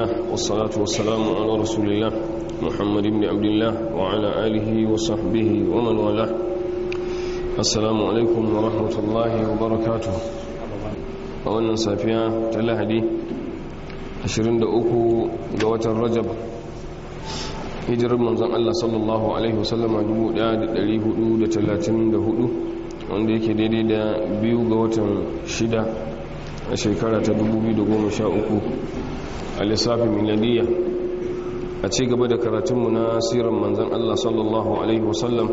لله والصلاة والسلام على رسول الله محمد بن عبد الله وعلى آله وصحبه ومن والاه. السلام عليكم ورحمة الله وبركاته. wannan safiya ta Lahadi 23 ga watan Rajab, hijirar manzon Allah sallallahu alaihi wasallama 1434, wanda yake daidai da 2 ga watan 6 a shekara ta 2013 a lissafin miladiyya. A ci gaba da karatunmu na sirar manzon Allah sallallahu alaihi wasallam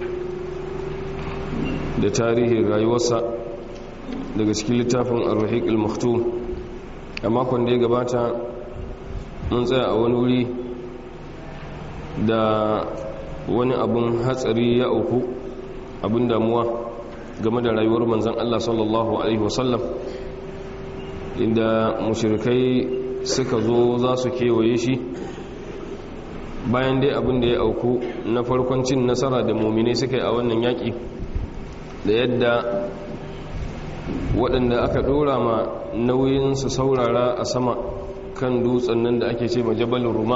da tarihin rayuwarsa daga cikin littafin ar-rahiq al-maktum. A makon da ya gabata mun tsaya a wani wuri da wani abun hatsari ya auku, abun damuwa game da rayuwar manzon Allah sallallahu alaihi wasallam, inda mushrikai suka zo za su kewaye shi bayan dai abin da ya auku na farkon cin nasara da muminai suka yi a wannan yaƙi, da yadda waɗanda aka ɗora ma nauyin su saurara a sama kan dutsen nan da ake ce ma jabalin ruma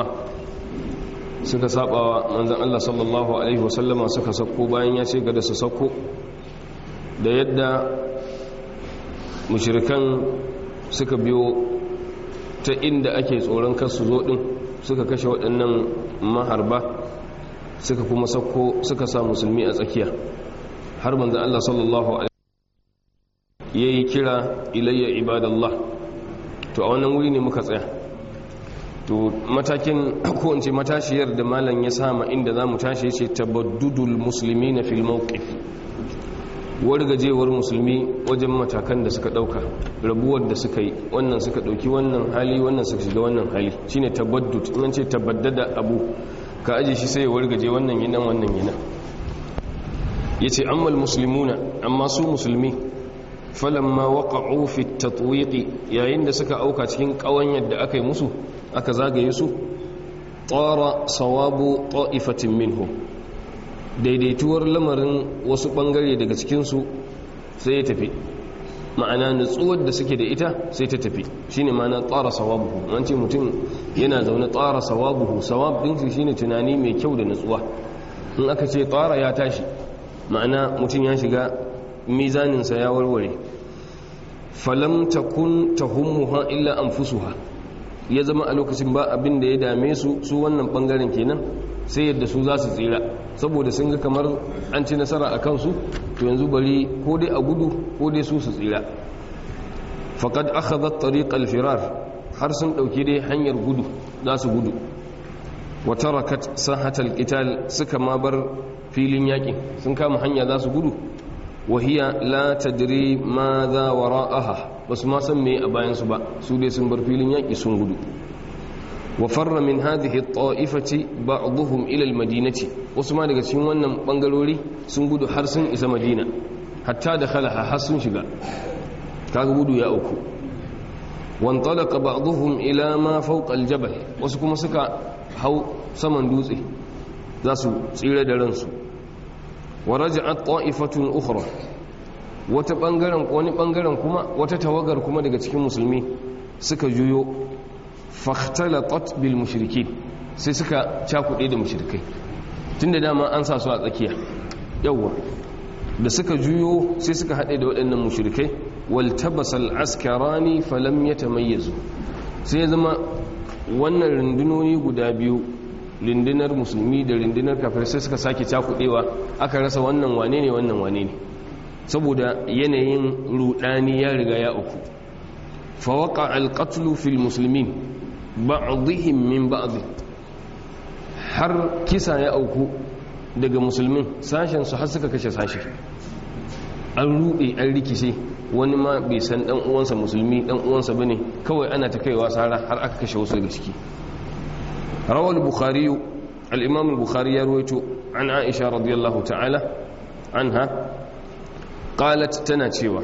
suka sabawa manzan Allah sallallahu alaihi wasallama, suka sakko bayan ya ce gada su sakko, da yadda mushrikan suka biyo ta inda ake tsoron kasu zo din, suka kashe waɗannan maharba, suka kuma sakko suka sa musulmi a tsakiya, har manzan Allah sallallahu alaihi ya yi kira ilayya ibadallah. To a wannan wuri ne muka tsaya. To matakin ko in ce matashiyar da malam ya sama inda za mu tashi ce tabaddudul musulmi na fil mawqif, wargajewar musulmi wajen matakan da suka dauka, rabuwar da suka yi, wannan suka dauki wannan hali, wannan suka shiga wannan hali, shine tabaddud. in ce tabaddada abu ka aje shi sai ya wargaje, wannan yana wannan yana. yace ammal muslimuna, amma su musulmi, falamma waqa'u fi at-tatwiq, yayin da suka auka cikin kawanyar da aka yi musu, aka zagaye su, tara sawabu ta'ifatin minhum, daidaituwar lamarin wasu bangare daga cikinsu sai ya tafi, ma'ana nutsuwar da suke da ita sai ta tafi, shine ma'ana tsara sawabuhu. an ce mutum yana zaune tsara sawabuhu, sawab din shi shine tunani mai kyau da nutsuwa. in aka ce tsara ya tashi, ma'ana mutum ya shiga mizaninsa ya warware. falam takun tahummuha illa anfusuha, ya zama a lokacin ba abin da ya dame su wannan bangaren kenan sai yadda su za su tsira, saboda sun ga kamar an ci nasara a kansu, to yanzu bari ko dai a gudu ko dai su tsira. faqad akhadhat tariq al-firar, har sun dauki dai hanyar gudu, za su gudu. wa tarakat sahat al-qital, suka ma bar filin yaƙi, sun kama hanya za su gudu. wa hiya la tadri ma za wara'aha, basu ma san me a bayan su ba, su dai sun bar filin yaƙi sun gudu. وفر من هذه الطائفة بعضهم إلى المدينة, وسما daga cikin wannan bangarori sun gudu har sun isa Madina, hatta dakhalaha, har sun shiga, kaga gudu ya uku. wantalaqa ba'dhum ila ma fawqa aljabal, wasu kuma suka hau saman dutse za su tsira da ransu. waraja'at ta'ifatun ukhra, wani bangaren kuma, wata tawagar kuma daga cikin musulmi suka juyo, fakhtalatat bil mushrikin, sai suka cakuɗe da mushrikai, tunda dama an sa su a tsakiya. yawa da suka juyo sai suka haɗe da waɗannan mushrikai. wal tabasal askarani falam yatamayyazu, sai ya zama wannan rundunoni guda biyu, rundunar musulmi da rundunar kafirai, sai suka sake cakuɗewa, aka rasa wannan wane ne wannan wane ne, saboda yanayin rudani ya riga ya uku. fa waqa al qatlu fil muslimin ba'dihim min ba'd, har kisa ya auku daga musulmin, sashen su har suka kashe sashi, an rude an rikice, wani ma bai san dan uwansa musulmi dan uwansa bane, kawai ana ta kaiwa sara har aka kashe wasu daga ciki. rawal bukhari, al-imam al-bukhari ya rawaito an aisha radiyallahu ta'ala anha qalat, tana cewa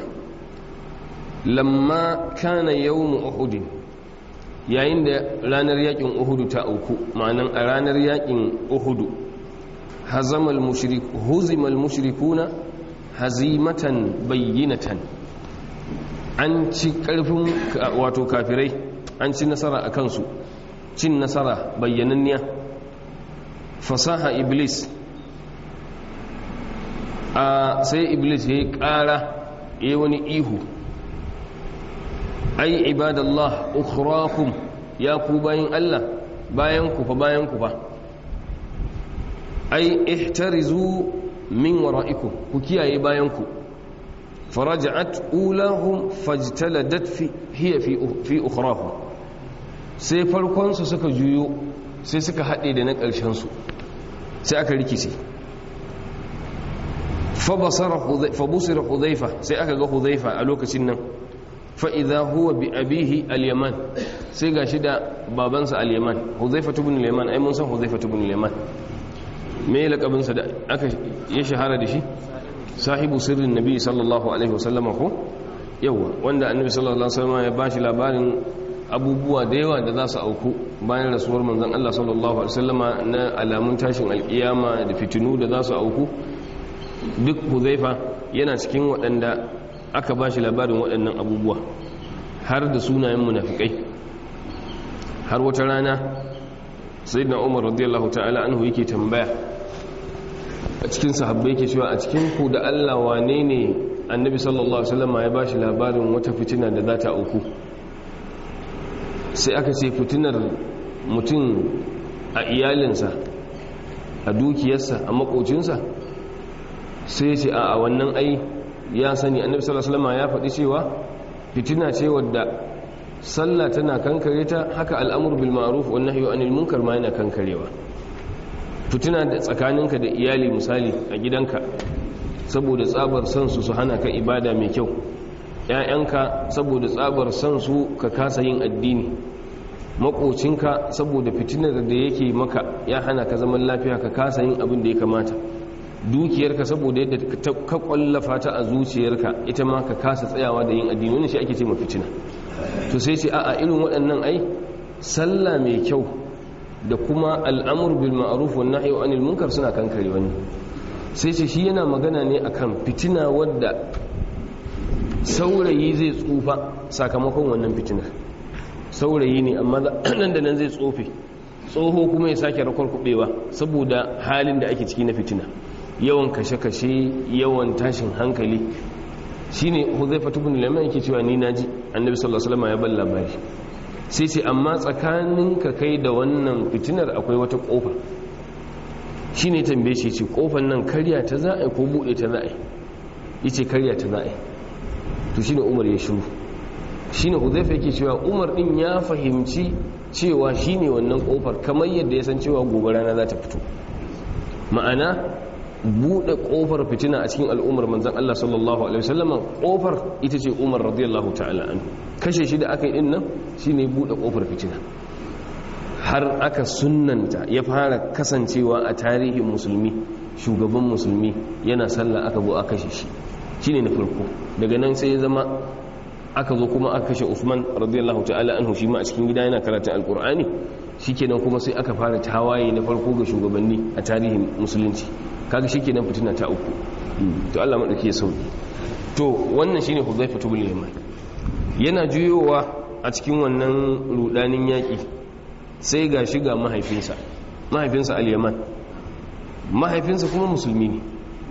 lamma kana yawm uhud, yayin da ranar yakin uhudu ta auku, ma'anan a ranar yakin uhudu, huzimal mushrikuna hazimatan bayyinatan, an ci karfin wato kafirai, an ci nasara a kansu cin nasara bayyananniya. Fasaha iblis, sai iblis ya yi ƙara, ya yi wani ihu, ai ibadallah ukhrakum, ya ku bayin Allah, bayan ku fa ai ihtarizu min wara'ikum, ku kiyaye bayan ku. faraja'at ulahum fajtaladat hiya fi ukhrahum, sai farkon su suka juyo sai suka haɗe da na ƙarshen su, sai aka rikice. fabusira hudhaifa, sai aka ga hudhaifa a lokacin nan. fa'iza huwa bi abihi al-yaman, sai ga shi da babansa al-yaman. hudhaifa ibn al-yaman, ai mun san hudhaifa ibn al-yaman, me laƙabinsa da aka ya shahara da shi? sahibu sirrin nabi sallallahu alaihi wasallama, ko yawa, wanda annabi sallallahu alaihi wasallama ya bashi labarin abubuwa da yawa da za su auku bayan rasuwar manzon Allah sallallahu alaihi wasallama na alamun tashin alkiyama da fitinu da za su auku. duk huzaifa yana cikin waɗanda aka bashi labarin waɗannan abubuwa, har da sunayen munafikai. har wata rana sayyidina Umar radiyallahu ta'ala anhu yake tambaya a cikin sahabbai, yake cewa a cikin ku da Allah wane ne annabi sallallahu alaihi wasallama ya bashi labarin wata fitina da za ta auku? sai aka ce fitinar mutum a iyalinsa, a dukiyarsa, a makocinsa. sai ya ce a wannan ai ya sani, annabi sallallahu alaihi wasallam ya faɗi cewa fitina ce wadda sallah tana kankare ta, haka al'amru bil ma'ruf wan nahyu anil munkar ma yana kankarewa. fitina da tsakaninka da iyali, misali a gidanka, saboda tsabar san su hana ka ibada mai kyau. ‘ya'yanka saboda tsabar san su ka kasa yin addini. makocinka saboda fitinar da yake maka ya hana ka zaman lafiya, ka kasa yin abin da ya kamata. dukiyarka saboda yadda ka kwallafa ta a zuciyarka, ita ma ka kasa tsayawa da yin addini. wannan shi ake ce fitina. to sai ce a'a, irin waɗannan ai sallah mai kyau da kuma al'amur bil ma'ruf wan nahyi anil munkar suna kankare wani. sai ce shi yana magana ne akan fitina wadda saurayi zai tsufa sakamakon wannan fitinar. saurayi ne amma nan da nan zai tsofe, tsoho kuma ya sake rakwarkubewa saboda halin da ake ciki na fitina, yawan kashe-kashe, yawan tashin hankali. shine Huzaifa ibn al-Yaman yake cewa ni naji annabi sallallahu alaihi wasallam ya balla labari. sai ce amma tsakaninka kai da wannan fitinar akwai wata kofa. shine tambaye shi, ce kofar nan karya ta za'a ko bude ta za'a? yace karya ta za'a. to shine Umar ya shiru. shine Huzaifa yake cewa Umar din ya fahimci cewa shine wannan kofar, kamar yadda ya san cewa gobe rana za ta fito. ma'ana bude kofar fitina a cikin al'ummar manzon Allah sallallahu alaihi wasallam, kofar ita ce Umar radiyallahu ta'ala anhu. kashe shi da aka yi din nan shine bude kofar fitina. har aka sunnanta, ya fara kasancewa a tarihin musulmi, shugaban musulmi yana sallah aka zo aka kashe shi. shine na farko. daga nan sai ya zama aka zo kuma aka kashe Uthman radiyallahu ta'ala anhu, shi ma a cikin gida yana karatun alkur'ani. shikenan kuma sai aka fara tawaye na farko ga shugabanni a tarihin musulunci. kaga shikenan fitina ta uku. to Allah madauki ya sauki. to wannan shine Huzaifa ibn al-Yaman, yana juyowa a cikin wannan rudanin yaki. sai ga shi ga mahaifinsa al-Yaman, mahaifinsa kuma musulmi ne.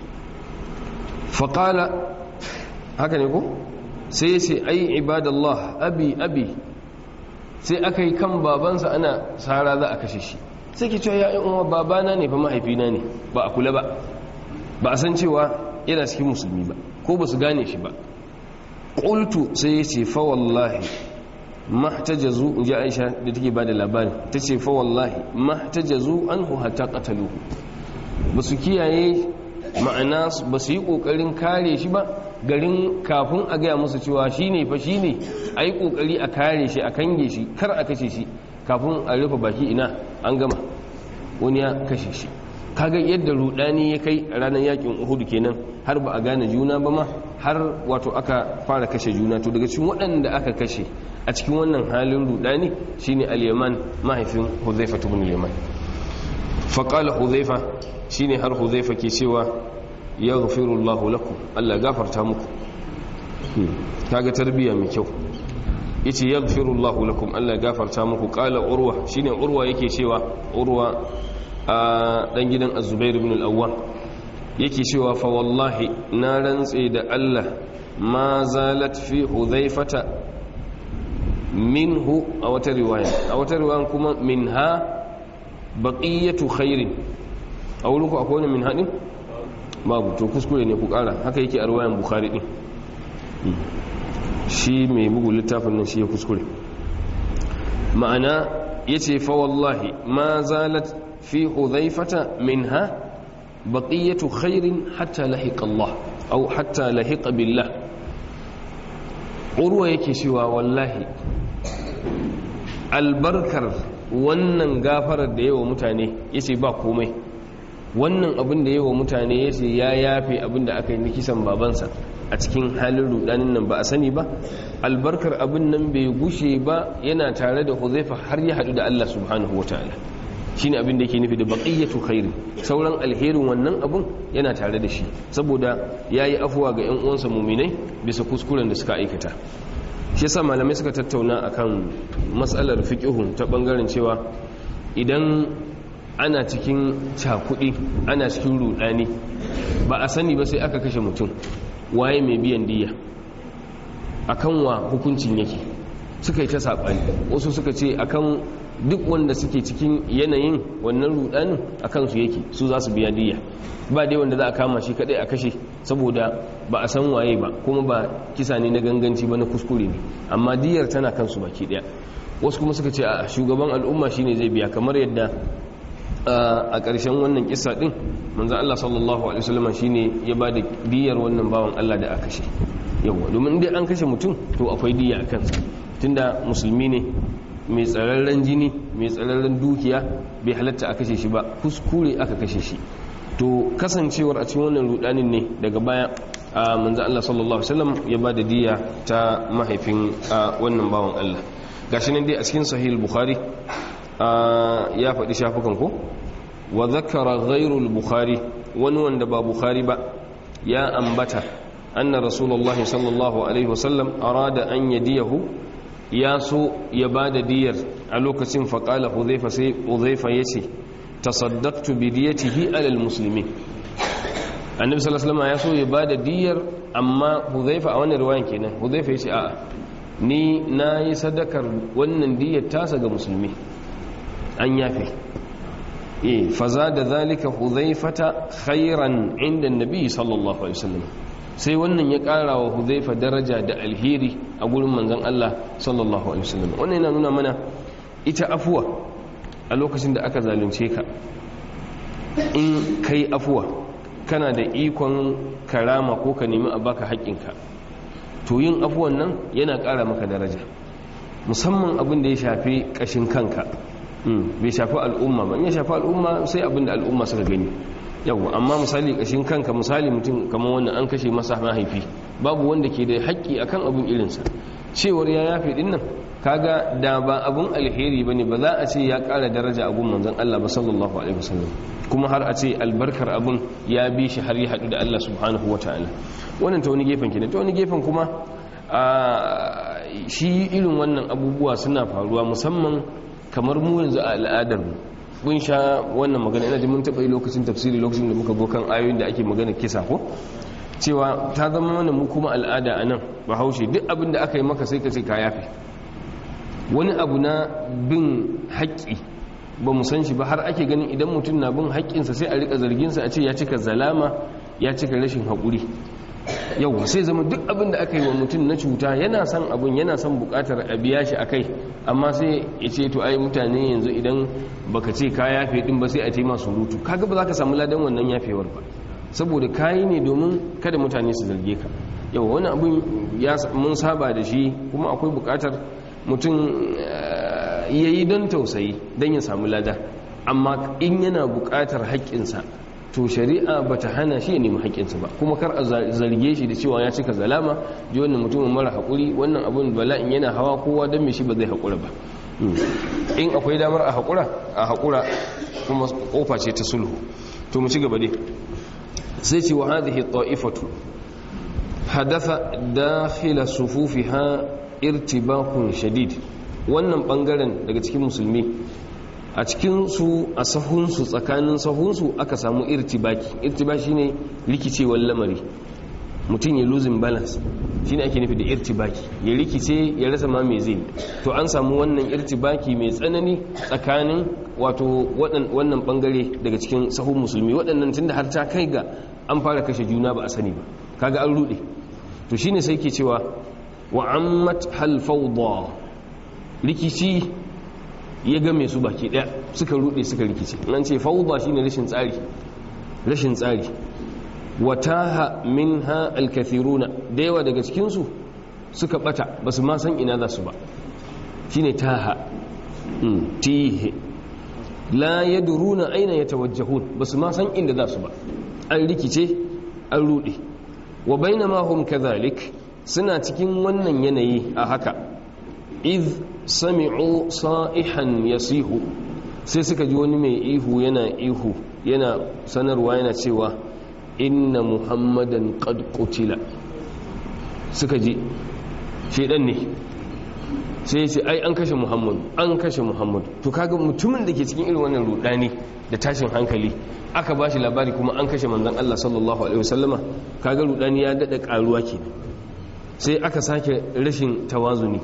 faqala, haka ne ko? sai ya ce ai ibadallah abi. sai aka yi kan babansa, ana sara za a kashe shi. sai ke cewa ya'yan uwa, babana ne fa mahaifina ne, ba a kula ba a san cewa yana cikin musulmi ba, ko ba su gane shi ba. qultu, sai ya ce fa wallahi mahtajazu, in ji Aisha da take ba da labarin, ta ce fa wallahi mahtajazu anhu hatta qataluhu. ba su kiyaye, ma'ana ba su yi kokarin kare shi ba, garin kafin a gaya musu cewa shi ne fa shi ne, a yi kokari a kare shi, a kange shi, kar a kashe shi. kafin a rufe baki, ina an gama, wani ya kashe shi. kaga yadda rudani ya kai ranar yakin Uhud kenan, har ba a gane juna ba ma, har wato aka fara kashe juna. to daga cikin waɗanda aka kashe a cikin wannan halin rudani shine al-Yaman, mahaifin Huzaifa ibn al-Yaman. fa qala Huzaifa, shine har Huzaifa ke cewa yaghfirullahu lakum, Allah gafarta muku. kaga tarbiya mai kyau. yace yaghfirullahu lakum, Allah gafarta muku. Qala urwa, shine urwa yake cewa, urwa a dan gidan az-zubair ibn al-awwam yake cewa fa wallahi na rantse da Allah ma zalat fi hudhaifata minhu a wata riwaya kuma minha baqiyatu khairin. a wurin ku akwai wani minha din babu, to kuskure ne ku kara, haka yake a riwayan bukhari din, shi mai bugu littafin nan shi ya kuskure. ma'ana yace fa wallahi ma zalat fi hudhaifata minha baqiyatu khairin hatta lahiqa Allah aw hatta lahiqa billah. urwa yake cewa wallahi albarkar wannan gafarar da yawa mutane yace ba komai, wannan abin da yawa mutane yace ya yafe abin da aka yi kisan babansa a cikin halin rudanin nan ba a sani ba, albarkar abin nan bai gushe ba yana tare da Hudhaifa har ya hadu da Allah subhanahu wataala. shine abin da yake nufi da baqiyatu khair, sauran alherin wannan abun yana tare da shi saboda yayi afuwa ga ƴan uwansa mu'minai bisa kuskuren da suka aikata. shi yasa malamai suka tattauna akan matsalar fiqhu ta bangaren cewa idan ana cikin cakudi, ana cikin rudani, ba a sani ba sai aka kashe mutum, waye mai biyan diya, akan wa hukuncin yake, suka yi ta sabani. wasu suka ce akan duk wanda suke cikin yanayin wannan rudanin akan su yake, su za su biya diya, ba dai wanda za a kama shi kadai a kashe saboda ba a san waye ba, kuma ba kisa ne na ganganci ba, na kuskure ne, amma diyar tana kansu baki daya. wasu kuma suka ce a shugaban al'umma shine zai biya, kamar yadda a ƙarshen wannan kissa din manzo Allah sallallahu alaihi wasallam shine ya bada diyar wannan bawan Allah da aka kashe. yawa domin dai an kashe mutum to akwai diya a kansa, tunda musulmi ne mai tsararren jini, mai tsararren dukiya, bai halatta a kashe shi ba, kuskure aka kashe shi. to kasancewar a cikin wannan rudanin ne daga baya manzo Allah sallallahu alaihi wasallam ya bada diya ta mahaifin wannan bawan Allah. gashi nan dai a cikin sahih al-bukhari ya faɗi shafukan ko, wa zakara ghayru al-bukhari, wani wanda ba bukhari ba ya ambata anna rasulullah sallallahu alaihi wasallam arada an yadiyahu, ya so ya bada diyar a lokacin. faqala hudhaifa, sai hudhaifa yace tasaddaqtu bi diyatihi ala al-muslimin. annabi sallallahu alaihi wasallam ya so ya bada diyar, amma hudhaifa a wannan riwayan kenan, hudhaifa yace a'a, ni nayi sadakar wannan diyar tasa ga musulmi, an yafe. fazada zalika hudhaifata khairan inda annabi sallallahu alaihi wasallam, sai wannan ya ƙara wa hudhaifa daraja da alheri a gurin manzon Allah sallallahu alaihi wasallam. wannan yana nuna mana ita afuwa a lokacin da aka zalunce ka, in kai afuwa kana da ikon karama ko ka nemi a baka haƙƙinka, to yin afuwan nan yana ƙara maka daraja, musamman abin da ya shafi ƙashin kanka, bai shafi al'umma ba. in ya shafi al'umma sai abin da al'umma suka gani. yau amma misali ƙashin kanka, misali mutum kamar wannan an kashe masa mahaifi, babu wanda ke da haƙƙi akan abin irinsa, cewar ya yafe din nan kaga da ba abun alheri bane, ba za a ce ya ƙara daraja abun manzon Allah ba sallallahu alaihi wasallam, kuma har a ce albarkar abun ya bi shi har ya haɗu da Allah subhanahu wataala. wannan ta wani gefen kenan. ta wani gefen kuma shi irin wannan abubuwa suna faruwa, musamman kamar mu yanzu a al'adar mu. mun sha wannan magana, ina ji mun taɓa yi lokacin tafsiri, lokacin da muka zo kan ayoyin da ake magana kisa ko, cewa ta zama mana mu kuma al'ada a nan bahaushe, duk abin da aka yi maka sai ka ce ka yafe. wani abu na bin haƙƙi ba mu san shi ba, har ake ganin idan mutum na bin haƙƙinsa sai a riƙa zarginsa, a ce ya cika zalama, ya cika rashin haƙuri. yau sai zama duk abin da aka yi wa mutum na cuta yana son abin, yana son buƙatar a biya shi a kai, amma sai ya ce to ai mutane yanzu idan baka ce ka yafe din ba sai a taima surutu. kaga ba za ka samu ladan wannan yafewar ba, saboda kayi ne domin kada mutane su zarge ka. yau wani abin mun saba da shi, kuma akwai buƙatar mutum ya yi don tausayi don ya samu lada, amma in yana buƙatar haƙƙinsa to shari'a ba ta hana shi ya nemi haƙƙinsa ba, kuma kar a zarge shi da cewa ya cika zalama, ji wannan mutumin mara haƙuri, wannan abin bala'in yana hawa kowa don mai shi ba zai haƙura ba. in akwai damar a haƙura kuma ƙofa ce ta sulhu. to mu ci gaba dai, sai ce wa hadhihi ta'ifatu hadatha dakhila sufufiha irtibakun shadid. Wannan bangaren daga cikin musulmi a cikin su a sahunsu, tsakanin sahunsu aka samu irtibaki shine rikicewar lamari, mutum ya losing balance shine ake nufi da irtibaki, ya rikice ya rasa ma me zai. To an samu wannan irtibaki mai tsanani tsakanin wato wannan bangare daga cikin sahun musulmi, waɗannan tunda har ta kai ga an fara kashe juna ba a sani ba, kaga an rude. to shine sai ke cewa wa ammat hal fawda, rikici ya game su baki daya, suka rude suka rikice. nan ce fawda shine rashin tsari. wataha minha alkathiruna, da yawa daga cikin su suka bata basu ma san ina za su ba, shine taha tihe, la yadruna aina yatawajjahun, basu ma san inda za su ba, an rikice an rude. wa bainama hum kadhalik, suna cikin wannan yanayi a haka, iz sami'u sa'ihan yasihu, sai suka ji wani mai ihu yana sanarwa yana cewa inna muhammadan qad qutila. suka ji shedan ne sai ce ai an kashe muhammadu. to kaga mutumin da ke cikin irin wannan rudani da tashin hankali aka bashi labari kuma an kashe manzon Allah sallallahu alaihi wasallama, kaga rudani ya dada karuwa kenan. sai aka sake rashin tawazuni,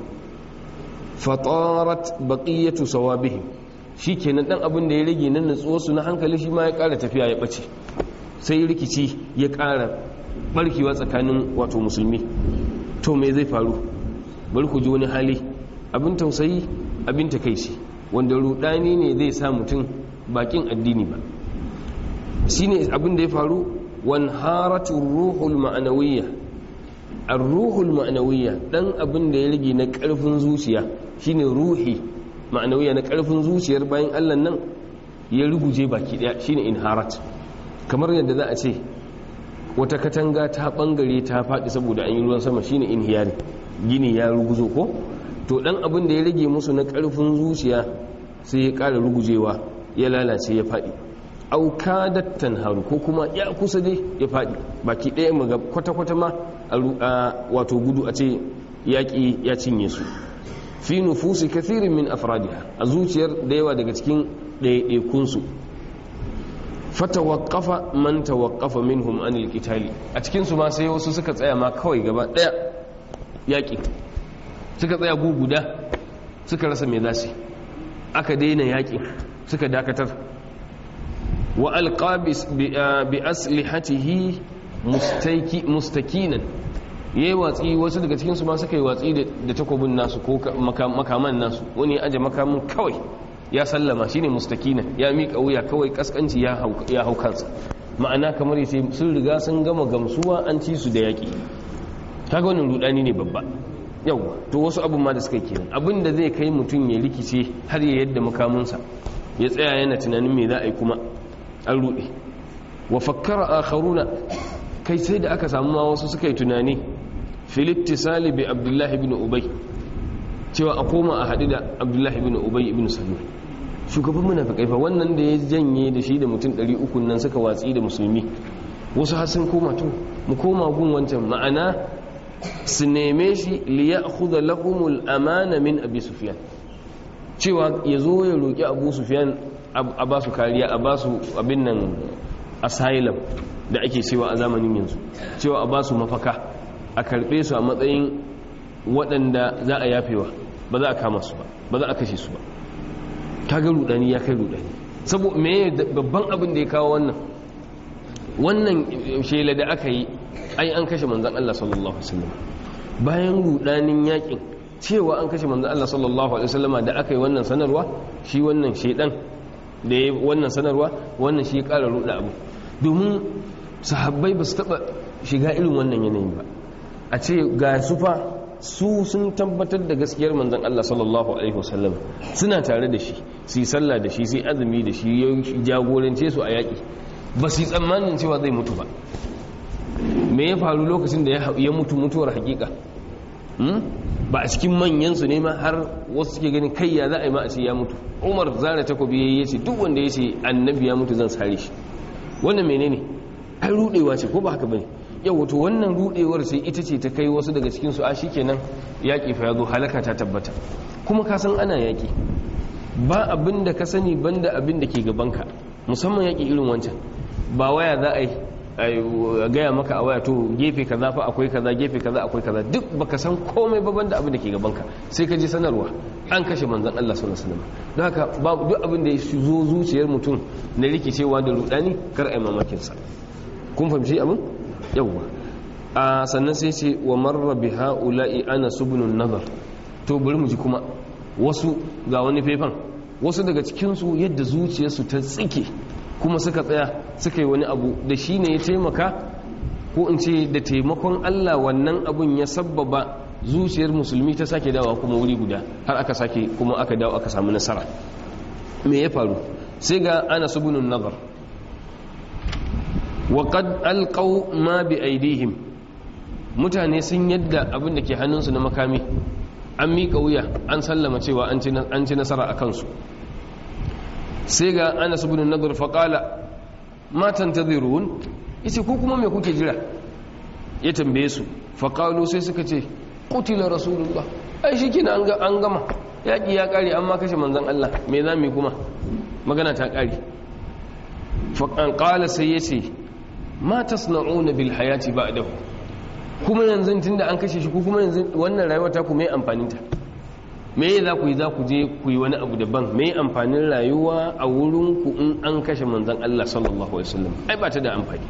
fatarat baqiyatu sawabihim, shikenan dan abin da ya rage nan natsuwar su na hankali shi ma ya kara tafiya ya bace, sai rikici ya kara barkewa tsakanin wato musulmi. to me zai faru? bari ku ji wani hali abin tausayi, abin takeici, wanda rudani ne zai sa mutum bakin addini ba. shine abin da ya faru, wanharatu ruhul ma'nawiyya, ar-ruhul ma'nawiyya, dan abin da ya rage na karfin zuciya, shine ruhi ma'nawiyya na karfin zuciyar bayan Allah nan ya ruguje baki daya, shine inharat. kamar yadda za a ce wata katanga ta bangare ta faɗi saboda an yi ruwan sama, shine inhiyari, gini ya ruguzo ko. to dan abin da ya rage musu na karfin zuciya sai ya ƙara rugujewa, ya lalace, ya faɗi. aukadat tanharu, ko kuma ya kusa dai ya faɗi baki ɗaya, maga kwata-kwata ma wato gudu a ce yaƙi ya cinye su. fi nufusi kathirin min afradiha, a zuciyar da yawa daga cikin ɗaiɗaikunsu. fatawaqqafa man tawaqqafa minhum anil qitali, a cikin su ma sai wasu suka tsaya ma kawai gaba ɗaya yaƙi, suka tsaya guguda, suka rasa me zasu, aka daina yaƙi, suka dakatar. wa alqabis bi aslihatihi mustakinan, yayi watsi, wasu daga cikin su ma suka yi watsi da takobin nasu ko makaman nasu, wani ya aje makamin kawai ya sallama, shine mustakinan, ya miƙa wuya kawai, kaskanci ya hau kansa. ma'ana kamar yace sun riga sun gama gamsuwa an ci su da yaƙi. kaga wannan rudani ne babba. yawa to wasu abun ma da suka kenan, abin da zai kai mutum ya rikice har ya yadda makaminsa, ya tsaya yana tunanin me za a yi kuma an rude. wa fakkara akharuna, kai sai da aka samu ma wasu suka yi tunani, fil ittisali bi abdullahi ibn ubay, cewa a koma a haɗu da abdullahi ibn ubay ibn salul, shugaban munafikai fa, wannan da ya janye da shi da mutum 300 nan suka watsi da musulmi. wasu har sun koma, to mu koma gun wancan, ma'ana su neme shi li ya'khudha lahumul amana min abi sufyan, cewa ya zo ya roki abu sufyan a ba su kariya, a ba su abin nan asylum da ake cewa a zamanin yanzu, cewa a ba su mafaka, a karbe su a matsayin waɗanda za a yafewa, ba za a kama su ba za a kashe su ba. kaga rudani ya kai rudani. saboda me babban abin da ya kawo wannan shela da aka yi, ai an kashe manzon Allah sallallahu alaihi wasallam. bayan rudanin yakin cewa an kashe manzon Allah sallallahu alaihi wasallam da aka yi wannan sanarwa, shi wannan shedan da ya wannan sanarwa, wannan shi ya ƙara ruda abu. domin sahabbai ba su taba shiga irin wannan yanayin ba, a ce ga su fa su sun tabbatar da gaskiyar manzon Allah sallallahu alaihi wasallam, suna tare da shi, su yi sallah da shi, su yi azumi da shi, ya jagorance su a yaƙi, ba su yi tsammanin cewa zai mutu ba. me ya faru lokacin da ya mutu mutuwar hakika? ba a cikin manyan su ne ma har wasu suke ganin kai ya za a yi ma a ce ya mutu. Umar zara takobi ya ce duk wanda ya ce annabi ya mutu zan sare shi. wannan menene? ai rudewa ce ko ba haka bane? yau to wannan rudewar sai ita ce ta kai wasu daga cikin su a shikenan yaki fa yazo halaka ta tabbata. Kuma ka san ana yaki ba abin da ka sani banda abin da ke gabanka, musamman yaki irin wancan ba waya za a yi a gaya maka a waya to gefe kaza fa akwai kaza gefe kaza akwai kaza duk baka san komai ba banda abin da ke gabanka, sai ka ji sanarwa an kashe manzon Allah sallallahu alaihi wasallam. don haka babu duk abin da ya zo zuciyar mutum na rikicewa da rudani kar ai mamakin sa. kun fahimci abin yawa a sannan sai ce wa marra bi haula'i Anas ibn an-Nadhr. to bari mu ji kuma wasu ga wani faifan wasu daga cikin su yadda zuciyarsu ta tsike kuma suka tsaya suka yi wani abu da shi ne ya taimaka ko in ce da taimakon Allah wannan abun ya sabbaba zuciyar musulmi ta sake dawa kuma wuri guda har aka sake kuma aka dawo aka samu nasara. me ya faru? sai ga Anas ibn an-Nadhr wa qad alqaw ma bi aydihim. mutane sun yadda abin da ke hannunsu na makami an miƙa wuya an sallama cewa an ci nasara a kansu. sai ga Anas ibn an-Nadhr faqala ma tantazirun, yace ko kuma me kuke jira? ya tambaye su faqalu sai suka ce qutila rasulullah, ai shikenan an gama yaki ya kare amma kashe manzon Allah, me za mu kuma magana ta kare. faqan qala sai yace ma tasna'una bil hayati ba'dahu, kuma yanzu tunda an kashe shi ko kuma yanzu wannan rayuwa ta ku me amfanin ta? me za ku yi? za ku je ku yi wani abu daban? me amfanin rayuwa a wurinku in an kashe manzon Allah sallallahu alaihi wasallam? ai ba ta da amfani.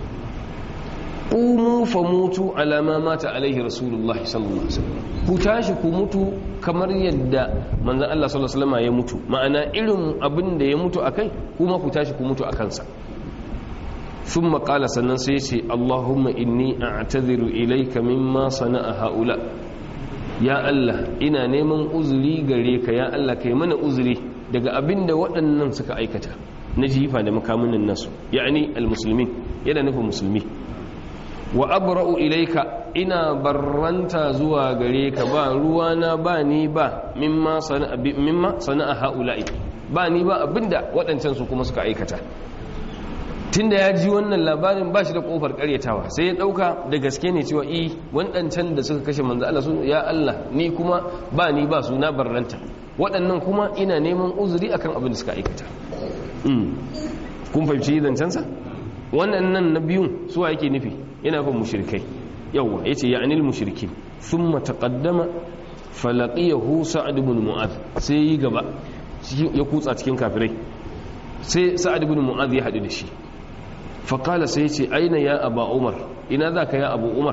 qumu famutu ala ma mata alaihi rasulullahi sallallahu alaihi wasallam, ku tashi ku mutu kamar yadda manzon Allah sallallahu alaihi wasallam ya mutu, ma'ana irin abin da ya mutu akai kuma ku tashi ku mutu akan sa. thumma qala, sannan sai ce Allahumma inni a'tadhiru ilayka mimma sana'a haula. ya Allah ina neman uzuri gare ka, ya Allah kai mana uzuri daga abin da waɗannan suka aikata na jifa da makamunan nasu, ya'ani almuslimin, yana nufin musulmi. wa abra'u ilaika, ina barranta zuwa gare ka, ba ruwana ba ni ba mimma sana'a haula'i, ba ni ba abinda waɗancan su kuma suka aikata. tunda ya ji wannan labarin ba shi da kofar karyatawa, sai ya dauka da gaske ne cewa waɗancan da suka kashe manzo Allah su, ya Allah ni kuma ba ni ba su, na barranta, waɗannan kuma ina neman uzuri akan abin da suka aikata. kun fahimci zancensa? wannan na biyun suwa yake nufi? yana fa mushrikai. yawa yace ya'nil mushrikin. thumma taqaddama falaqiyahu sa'd ibn mu'adh, sai yi gaba ya kutsa cikin kafirai, sai sa'd ibn mu'adh ya hadu da shi. faƙala sai ce aina ya aba umar, ina za ka ya abu umar?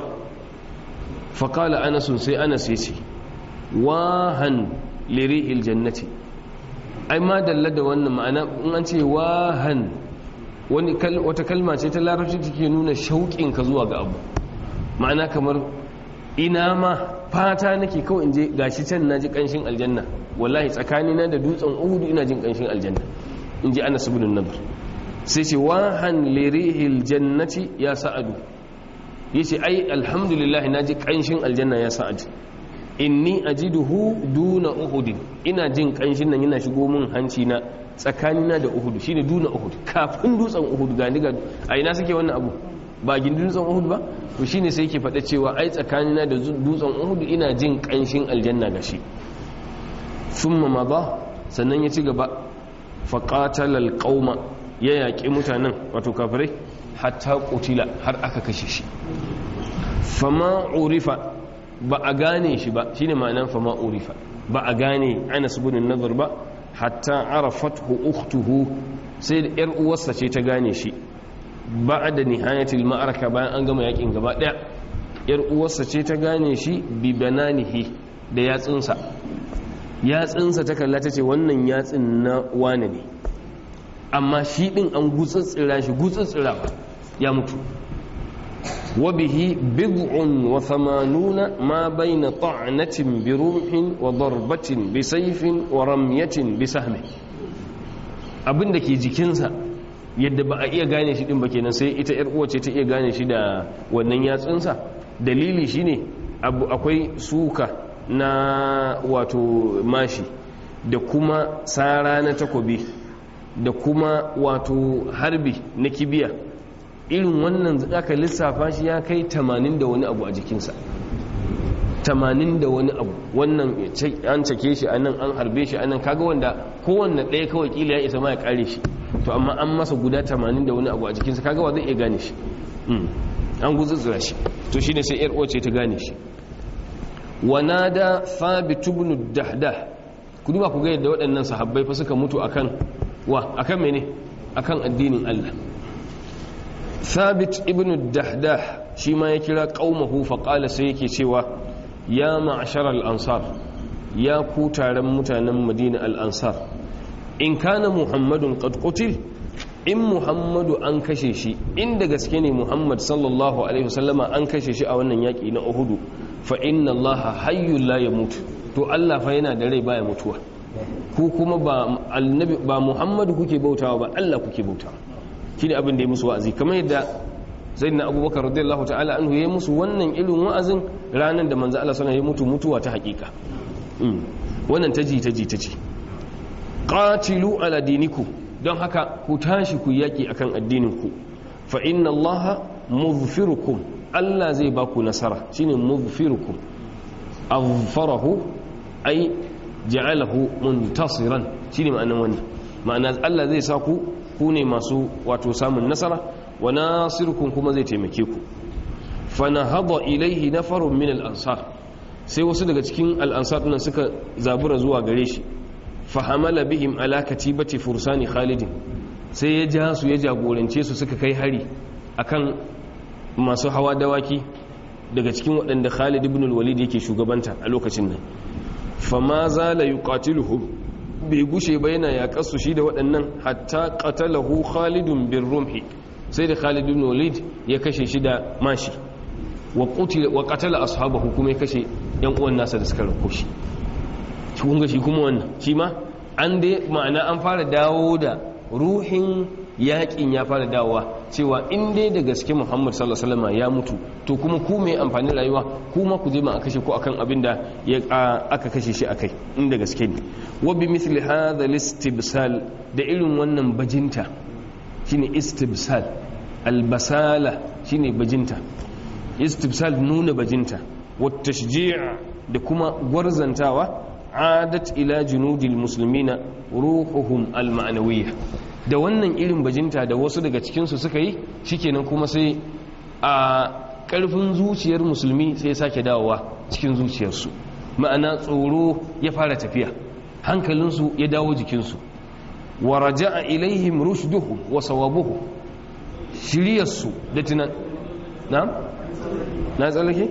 faƙala anasun, sai anas ya ce wahan lirihil jannati. ai ma dalla da wannan ma'ana in an ce wahan wata kalma ce ta larabci take nuna shauƙin ka zuwa ga abu, ma'ana kamar ina ma fata nake kawai in je gashi can naji ƙanshin aljanna, wallahi tsakanina da dutsen uhudu ina jin ƙanshin aljanna, in ji anas ibn nadr. sai ce wahan lirihil jannati ya sa'adu, yace ai alhamdulillah naji kanshin aljanna ya sa'ad, inni ajiduhu duna uhud, ina jin kanshin nan yana shigo min hanci na tsakanina da uhud, shine duna uhud, kafin dutsen uhud. ga a ina suke wannan abu? ba gindin dutsen uhud ba? to shine sai yake faɗa cewa ai tsakanina da dutsen uhud ina jin kanshin aljanna gashi. thumma madha, sannan ya ci gaba, faqatala alqauma, ya yaƙi mutanen wato kafirai, hatta qutila, har aka kashe shi. fama urifa, ba a gane shi ba, shine ma'anan fama urifa, ba a gane Anas ibn an-Nadhr ba, hatta arafathu ukhtuhu, sai da yar uwarsa ce ta gane shi. ba'da nihayatil ma'araka, bayan an gama yakin gaba daya, yar uwarsa ce ta gane shi bi bananihi, da yatsinsa ta kalla ta ce wannan yatsin na wane ne, amma shi din an gutsutsira shi gutsutsirawa, ya mutu. وبه 87 ما بين طعنة برمح وضربة بسيف ورمية بسهم. abin da ke jikinsa yadda ba a iya gane shi din ba kenan, sai ita yar uwa ce ta iya gane shi da wannan yatsunsa. dalili shine akwai suka na wato mashi, da kuma sara na takobi, da kuma wato harbi na kibiya irin wannan aka lissafa shi ya kai 80 da wani abu a jikinsa, 80 da wani abu. Wannan an cake shi anan, an harbe shi anan, kaga wanda kowanne ɗaya kawai kila ya isa ma ya kare shi, to amma an masa guda 80 da wani abu a jikinsa, kaga wa zai iya gane shi, an guzuzzura shi. To shine sai yar uwa ce ta gane shi. Wanada Thabit ibn Dahdah, ku duba ku ga yadda waɗannan sahabbai fa suka mutu akan akan mene, akan addinin Allah. Thabit ibn Dahdah shi ma ya kira qaumahu fa qala, sai yake cewa ya ma'ashar al-ansar, ya ku taron mutanen Madina al-ansar, in kana Muhammadun qad qutil, in Muhammadu an kashe shi, inda gaske ne Muhammad sallallahu alaihi wasallama an kashe shi a wannan yaki na Uhud, fa inna Allah hayyul la yamut, to Allah fa yana da rai baya mutuwa. Ku kuma ba annabi, ba Muhammadu kuke bautawa ba, Allah kuke bautawa. Shine abin da ya musu wa'azi, kamar yadda sayyidina Abubakar radiyallahu ta'ala anhu ya musu wannan irin wa'azin ranar da manzo Allah sallallahu alaihi wasallam ya mutu mutuwa ta hakika. Wannan taji ce. Qatilu ala dinikum, don haka ku tashi ku yaki akan addinin ku. Fa inna Allah mudhfirukum, Allah zai ba ku nasara, shine mudhfirukum. Azfarahu ay ja'alahu muntasiran, shine ma'anar wannan. Ma'ana Allah zai sa ku ne masu wato samun nasara, wa nasirukum kuma zai taimake ku. Fa nahada ilaihi nafarun min al-ansar, sai wasu daga cikin al-ansar din suka zabura zuwa gare shi. Fa hamala bihim ala katibati fursani Khalid, sai ya ja su, ya jagorance su, suka kai hari akan masu hawa dawaki daga cikin waɗanda Khalid ibn al-Walid yake shugabanta a lokacin nan. Fa ma zala yuqatiluhum, bai gushe ba yana yaƙarsu shi da waɗannan, hatta qatalahu Khalidun bin rumhi, sai da Khalid ibn Walid ya kashe shi da mashi. Wa qatala ashabahu, kuma ya kashe yan uwan nasa da suka rako shi. Kun ga shi kuma wannan shi ma an dai ma'ana an fara dawo da ruhin yaƙin, ya fara dawowa cewa in dai da gaske Muhammad sallallahu alaihi wasallam ya mutu, to kuma ku mai amfani rayuwa kuma ku je ma a kashe ku akan abin da aka kashe shi akai, inda gaske ne. Wa bi mithli hadha al-istibsal, da irin wannan bajinta, shine istibsal, albasala shine bajinta, istibsal nuna bajinta, wa tashji' da kuma gwarzantawa, adat ila junudil muslimina ruhuhum al-ma'nawiyya, da wannan irin bajinta da wasu daga cikinsu suka yi, shikenan kuma sai a ƙarfin zuciyar musulmi sai ya sake dawowa cikin zuciyarsu, ma'ana tsoro ya fara tafiya, hankalinsu ya dawo jikinsu. Wa raja'a ilaihim rushduhum wa sawabuhum, shiriyarsu da tunan na tsallake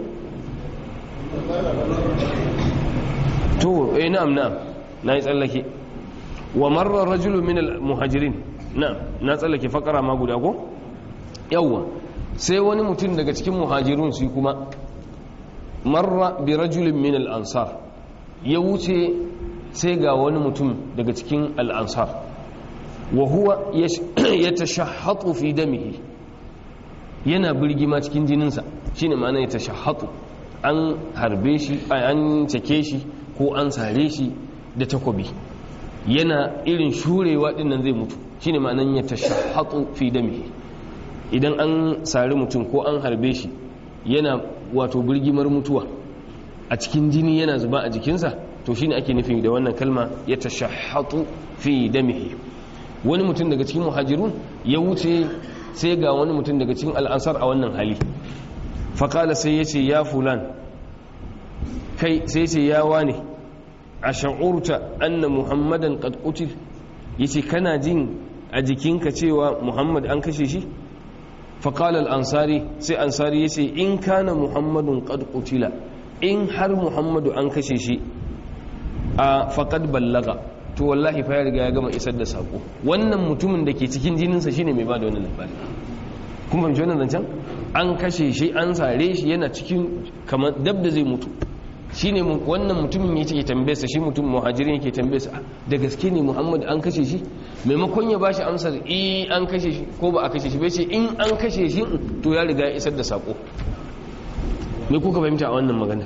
to na'am na yi tsallake. Wa marra rajulu min al-muhajirin, na tsallake fakara ma guda ko yawwa. Sai wani mutum daga cikin muhajirun su kuma, marra bi rajulin min al-ansar, ya wuce sai ga wani mutum daga cikin al-ansar, wa huwa yatashahhatu fi damihi, yana birgima cikin jininsa, shine ma'ana yatashahhatu, an harbe shi, an cake shi ko an sare shi da takobi, yana irin shurewa dinnan zai mutu, shine ma'anan yatashahhatu fi damihi. Idan an sari mutum ko an harbe shi yana wato birgimar mutuwa a cikin jini yana zuba a jikinsa, to shine ake nufi da wannan kalma yatashahhatu fi damihi. Wani mutum daga cikin muhajirun ya wuce sai ga wani mutum daga cikin al'ansar a wannan hali, faƙala sai ya ce ya fulan, kai sai ce ya wane, a sha'urta anna muhammadan qad qutil, yace kana jin a jikinka cewa muhammad an kashe shi? faƙala al'ansari, sai ansari ya ce in kana muhammadun qad qutila, in har muhammadu an kashe shi, a faƙad ballaga, to wallahi fa ya riga ya gama isar da saƙo. Wannan mutumin da ke cikin jininsa shine mai ba da wannan labari. Kun fahimci wannan zancen? An kashe shi, an sare shi, yana cikin kamar dab da zai mutu, shine wannan mutumin yake tambaye sa, shi mutum muhajirin yake tambaye sa, da gaske ne Muhammad an kashe shi? Maimakon ya bashi amsar an kashe shi ko ba a kashe shi, bai ce in an kashe shi to ya riga ya isar da sako. Me kuka fahimta a wannan maganar?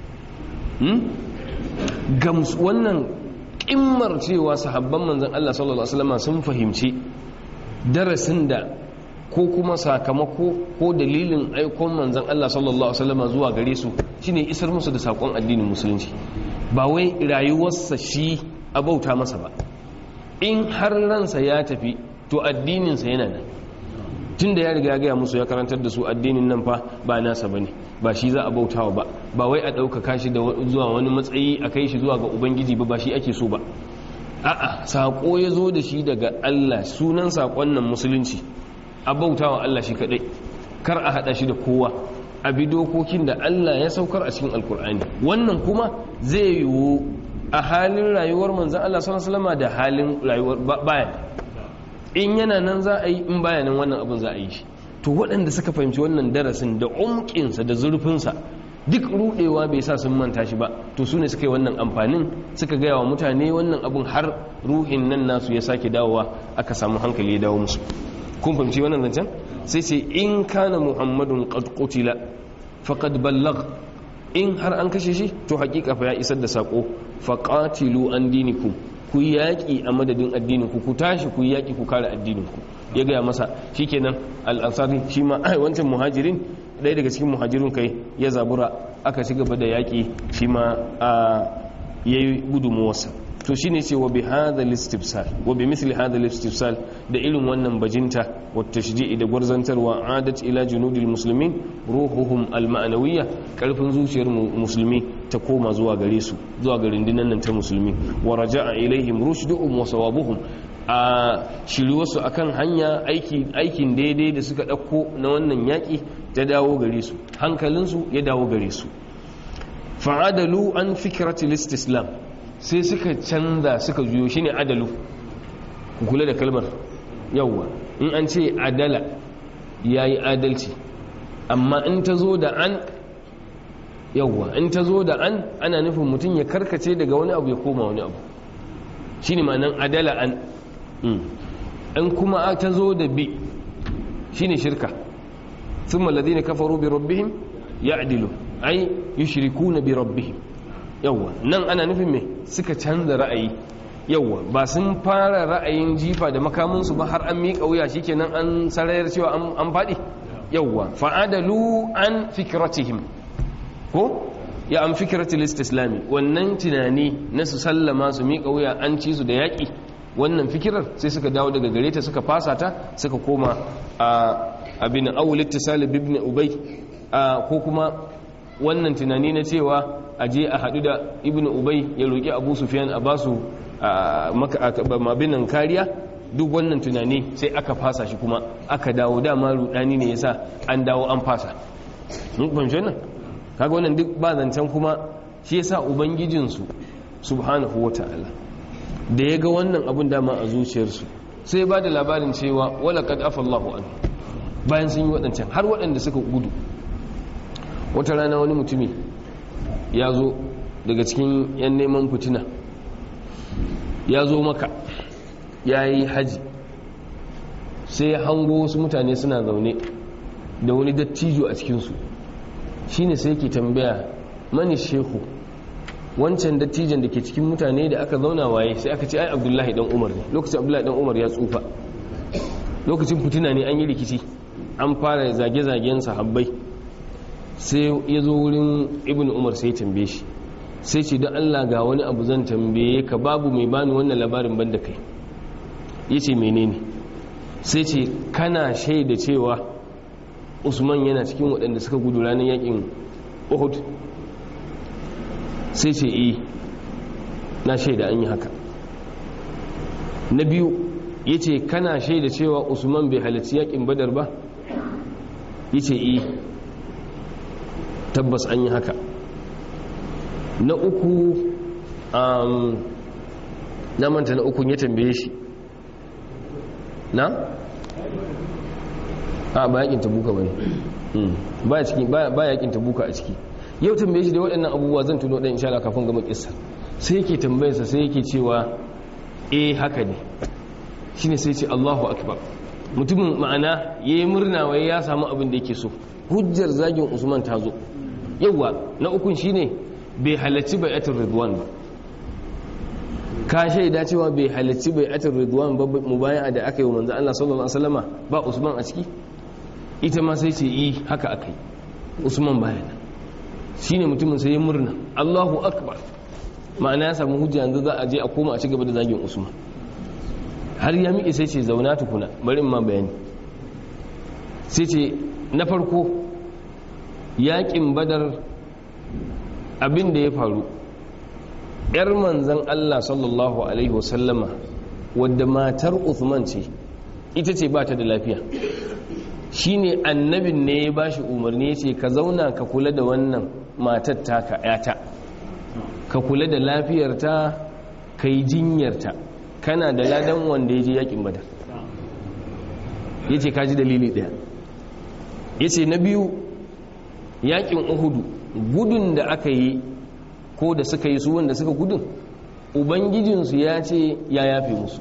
Wannan kimmar cewa sahabban manzon Allah sallallahu alaihi wasallam sun fahimci darasin da ko kuma sakamako ko dalilin aikon manzon Allah sallallahu alaihi wasallam zuwa gare su shine isar musu da sakon addinin musulunci, ba wai rayuwarsa shi a bauta masa ba. In har ransa ya tafi to addininsa yana nan, tunda ya riga ya gaya musu, ya karantar da su addinin nan fa ba nasa bane, ba shi za a bautawa ba, ba wai a ɗaukaka shi da zuwa wani matsayi a kai shi zuwa ga ubangiji ba shi ake so ba. A'a, saƙo ya zo da shi daga Allah, sunan saƙon nan musulunci, a bautawa Allah shi kaɗai, kar a haɗa shi da kowa, a bi dokokin da Allah ya saukar a cikin alkur'ani. Wannan kuma zai yiwu a halin rayuwar manzan Allah sallallahu alaihi wasallam da halin rayuwar bayan. In yana nan za a yi, in bayanan wannan abin za a yi shi. To waɗanda suka fahimci wannan darasin da umkinsa da zurfinsa, duk rudewa bai sa sun manta shi ba, to su ne suka yi wannan amfanin, suka gaya wa mutane wannan abin har ruhin nan nasu ya sake dawowa, aka samu hankali ya dawo musu. Kun fahimci wannan zancen? Sai ce in kana muhammadun qad qutila faqad ballagh, in har an kashe shi to hakika fa ya isar da sako. Faqatilu an dinikum, ku yaki a madadin addininku, ku tashi ku yaki ku kare addininku. Ya gaya masa shikenan. Al-Ansari shi ma wancan muhajirin, ɗaya daga cikin muhajirun kai, ya zabura aka ci gaba da yaki, shi ma yayi gudunmuwarsa. To shine ce wa bi hadha al-istifsal, wa bi misli hadha al-istifsal, da irin wannan bajinta wa tashji'i da gwarzantarwa, adat ila junudil muslimin ruhuhum al-ma'nawiyya, karfin zuciyar musulmi ta koma zuwa gare su, zuwa ga rundunan nan ta musulmi. Wa raja'a ilaihim rushduhum wa sawabuhum, a shiryuwarsu akan hanya aikin daidai da suka ɗauko na wannan yaƙi ta dawo gare su, hankalinsu ya dawo gare su. Fa'adalu an fikratil istislam, sai suka canza suka juyo, shine adalu. Ku kula da kalmar yawwa, in an ce adala yayi adalci, amma in ta zo da an, yawwa, in ta zo da an ana nufin mutum ya karkace daga wani abu ya koma wani abu, shine ma'anan adala an. in kuma ta zo da bi shine shirka. thumma alladhina kafaru bi rabbihim ya'dilu ay yushrikuna bi rabbihim. yawwa, nan ana nufin me, suka canza ra'ayi. yawwa, ba sun fara ra'ayin jifa da makaminsu ba har an miƙa wuya shikenan an sarayar cewa an faɗi. yawwa, fa'adalu an fikratihim, ko ya an fikratil istislami, wannan tunani na su sallama su miƙa wuya an ci su da yaƙi, wannan fikirar sai suka dawo daga gare ta, suka fasa ta, suka koma abin awul ittisal ibn ubay, ko kuma wannan tunani na cewa aje a hadu da ibn ubay ya roki abu sufyan a basu mabinan kariya, duk wannan tunani sai aka fasa shi, kuma aka dawo, dama rudani ne yasa an dawo an fasa. mun fahimci nan? Kaga wannan duk ba zancen kuma, shi yasa ubangijinsu subhanahu wata'ala da ya ga wannan abun dama a zuciyarsu sai ba da labarin cewa wala kad afallahu an, bayan sun yi waɗancan har waɗanda suka gudu. Wata rana wani mutumi ya zo daga cikin 'yan neman fitina, ya zo maka ya yi haji, sai ya hango wasu mutane suna zaune da wani dattijo a cikinsu. shi ne sai ke tambaya, mani shehu, wancan dattijan da ke cikin mutane da aka zauna waye? Sai aka ce ai abdullahi dan umar ne. Lokacin abdullahi dan umar ya tsufa, lokacin fitina ne, an yi rikici, an fara zage-zagen sahabbai. sai ya zo wurin ibn umar sai tambaye shi, sai ce don Allah ga wani abu zan tambaye ka, babu mai bani wannan labarin banda kai. ya ce menene? sai ce kana shaida cewa usman yana cikin waɗanda suka gudu ranar yakin uhud? sai ce na shaida an yi haka. na biyu ya ce kana shaida cewa usman bai halarci yakin badar ba? ya ce tabbas an yi haka. na uku na manta na ukun ya tambaye shi na? ba yakin tabuka ba ne, ba yakin tabuka a ciki. yau tambaye shi da waɗannan abubuwa zan tuno ɗan insha Allah kafin gama kissa. sai yake tambayarsa, sai yake cewa haka ne. shine sai ce Allahu akbar. mutumin ma'ana yayi murna wai ya samu abin da yake so. hujjar zagin Usman ta zo. yawa na ukun shine bai halarci bai'atul ridwan ba. ka shaida cewa bai halarci bai atar ridwan ba mubaya'a da aka yi wa manzo Allah sallallahu alaihi wasallama ba Usman a ciki? Ita ma sai ce yi haka aka yi, Usman baya nan. Shine mutumin sai ya murna, Allahu akbar, ma'ana ya samu hujja yanzu za a je a koma a ci gaba da zagin Usman. Har ya miƙe sai ce zauna tukuna bari in ma bayani. Sai ce na farko yaƙin Badar abin da ya faru, ‘yar manzan Allah sallallahu Alaihi wasallama wadda matar Uthman ce, ita ce ba ta da lafiya. Shi ne annabin ne ya ba shi umarni ya ce ka zauna ka kula da wannan matar taka ‘yata, ka kula da lafiyarta, ka yi jinyarta, kana da ladan wanda ya je yaƙin Badar. Ya ce ka ji dalili ɗaya. Ya ce na biyu yaƙin Uhudu, gudun da aka yi ko da suka yi su wanda suka gudun, ubangijinsu ya ce ya yafe musu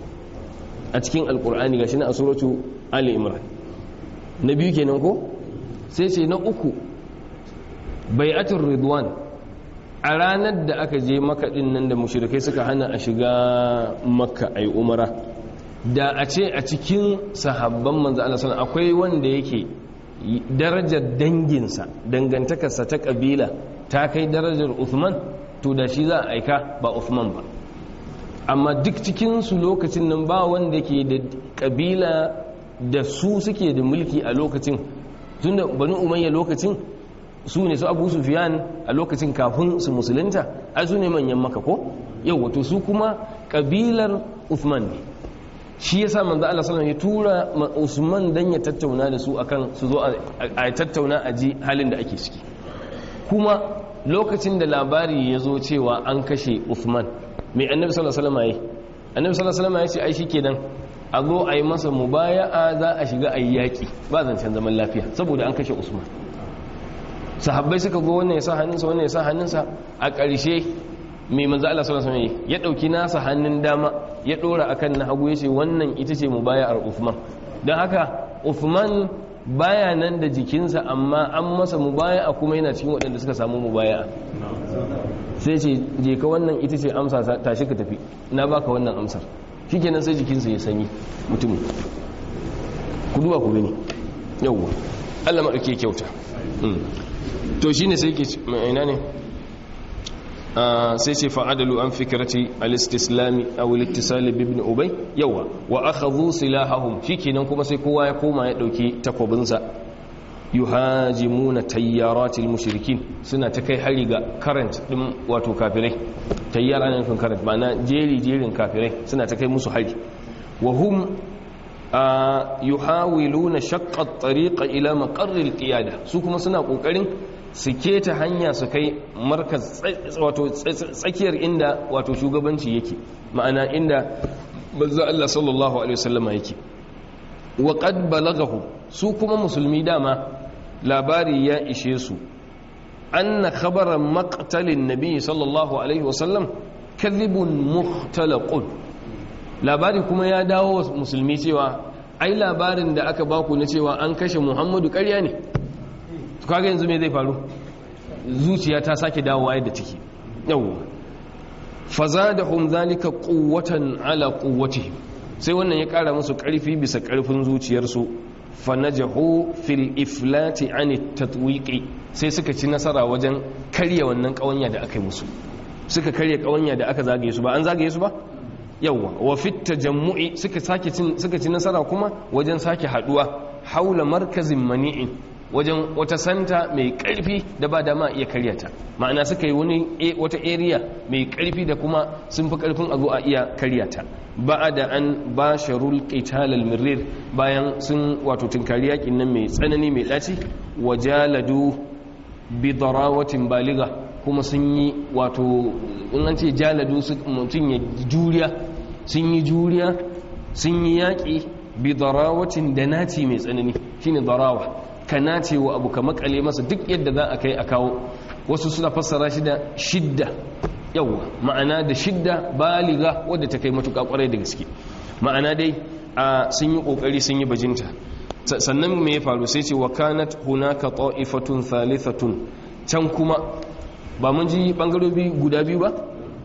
a cikin alkur'ani gashi na asuratu Ali Imran. Na biyu kenan ko? Sai ce na uku bai'atul ridwan, a ranar da aka je Makka din nan da mushrikai suka hana a shiga Makka ai umara, da a ce a cikin sahabban manzo Allah sallallahu akwai wanda yake darajar danginsa, dangantakarsa ta kabila ta kai darajar Uthman, to da shi za a aika ba Uthman ba. Amma duk cikinsu lokacin nan ba wanda ke da kabila da su suke da mulki a lokacin, tun da Banu Umayya lokacin su ne su Abu Sufyan a lokacin kafin su musulunta, ai su ne manyan Makka ko? Yau wato su kuma kabilar Uthman ne. Shi yasa manzo Allah sallallahu alaihi wasallam ya tura Usman dan ya tattauna da su akan su zo a tattauna a ji halin da ake ciki. Kuma lokacin da labari ya zo cewa an kashe Uthman, mai annabi sallallahu alaihi wasallam yayi? Annabi sallallahu alaihi wasallam ya ce ai shikenan a zo a yi masa mubaya'a, za a shiga ayi yaki, ba zancen zaman lafiya saboda an kashe Usman. Sahabbai suka go wannan ya sa hannunsa wannan ya sa hannunsa, a ƙarshe mai manzo Allah sallallahu alaihi wasallam ya dauki nasa hannun dama ya dora akan na hagu, yace wannan ita ce mubaya'ar Uthman. Dan haka Uthman baya nan da jikinsa, amma an masa mubaya'a kuma yana cikin waɗanda suka samu mubaya'a. Sai ce je ka wannan ita ce amsa, tashi ka tafi, na baka wannan amsar. Shikenan sai jikinsa ya sanyi mutum. Ku duba ku gani. Yawwa Allah madauke kyauta. To shine sai yake ina ne? sai ce fa'adalu an fikirati al-istislami aw al-ittisal bi ibn ubay yawa wa akhadhu silahahum, shikenan kuma sai kowa ya koma ya dauki takwabinsa. Yuhajimuna tayyaratil mushrikin, suna ta kai hari ga current din wato kafirai. Tayyara ne kan current, ma'ana jerin kafirai suna ta kai musu hari. Wa hum yuhawiluna shaqqa at-tariqa ila maqarr al-qiyada, su kuma suna kokarin su keta hanya su kai markaz wato tsakiyar inda wato shugabanci yake, ma'ana inda manzo Allah sallallahu alaihi wasallama yake. Wa qad balaghahu, su kuma musulmi dama labari ya ishe su, anna khabara maqtalin nabi sallallahu alaihi wasallam kadhibun mukhtalaqun. Labari kuma ya dawo musulmi cewa ai labarin da aka baku na cewa an kashe Muhammadu ƙarya ne. Kaga yanzu me zai faru? Zuciya ta sake dawowa yadda take. Yawwa fazadahum zalika quwwatan ala quwwatihim, sai wannan ya kara musu karfi bisa karfin zuciyarsu. Fanajahu fil iflati an at-tatwiqi, sai suka ci nasara wajen karya wannan kawanya da aka yi musu. Suka karya kawanya da aka zagaye su ba, an zagaye su ba? Yawwa wa fit tajammu'i, suka ci nasara kuma wajen sake haduwa haula markazin mani'in, wajen wata santa mai karfi da ba dama iya karyata. Ma'ana suka yi wata area mai karfi da kuma sun fi karfin a zo a iya karyata. Ba'da an basharul qital al-mirrir, bayan sun wato tunkari yakin nan mai tsanani mai daci. Wajaladu bi darawatin baligha, kuma sun yi wato in an ce jaladu mutum ya juriya, sun yi juriya, sun yi yaki bi darawatin da naci mai tsanani, shine darawa. Ka nace wa abu ka makale masa duk yadda za a kai a kawo. Wasu suna fassara shi da shidda, yawa ma'ana da shidda baliga wadda ta kai matuƙa ƙwarai da gaske. Ma'ana dai sun yi ƙoƙari, sun yi bajinta. Sannan me ya faru? Sai ce wa kanat hunaka ta'ifatun thalithatun, can kuma ba mun ji bangarobi guda biyu ba?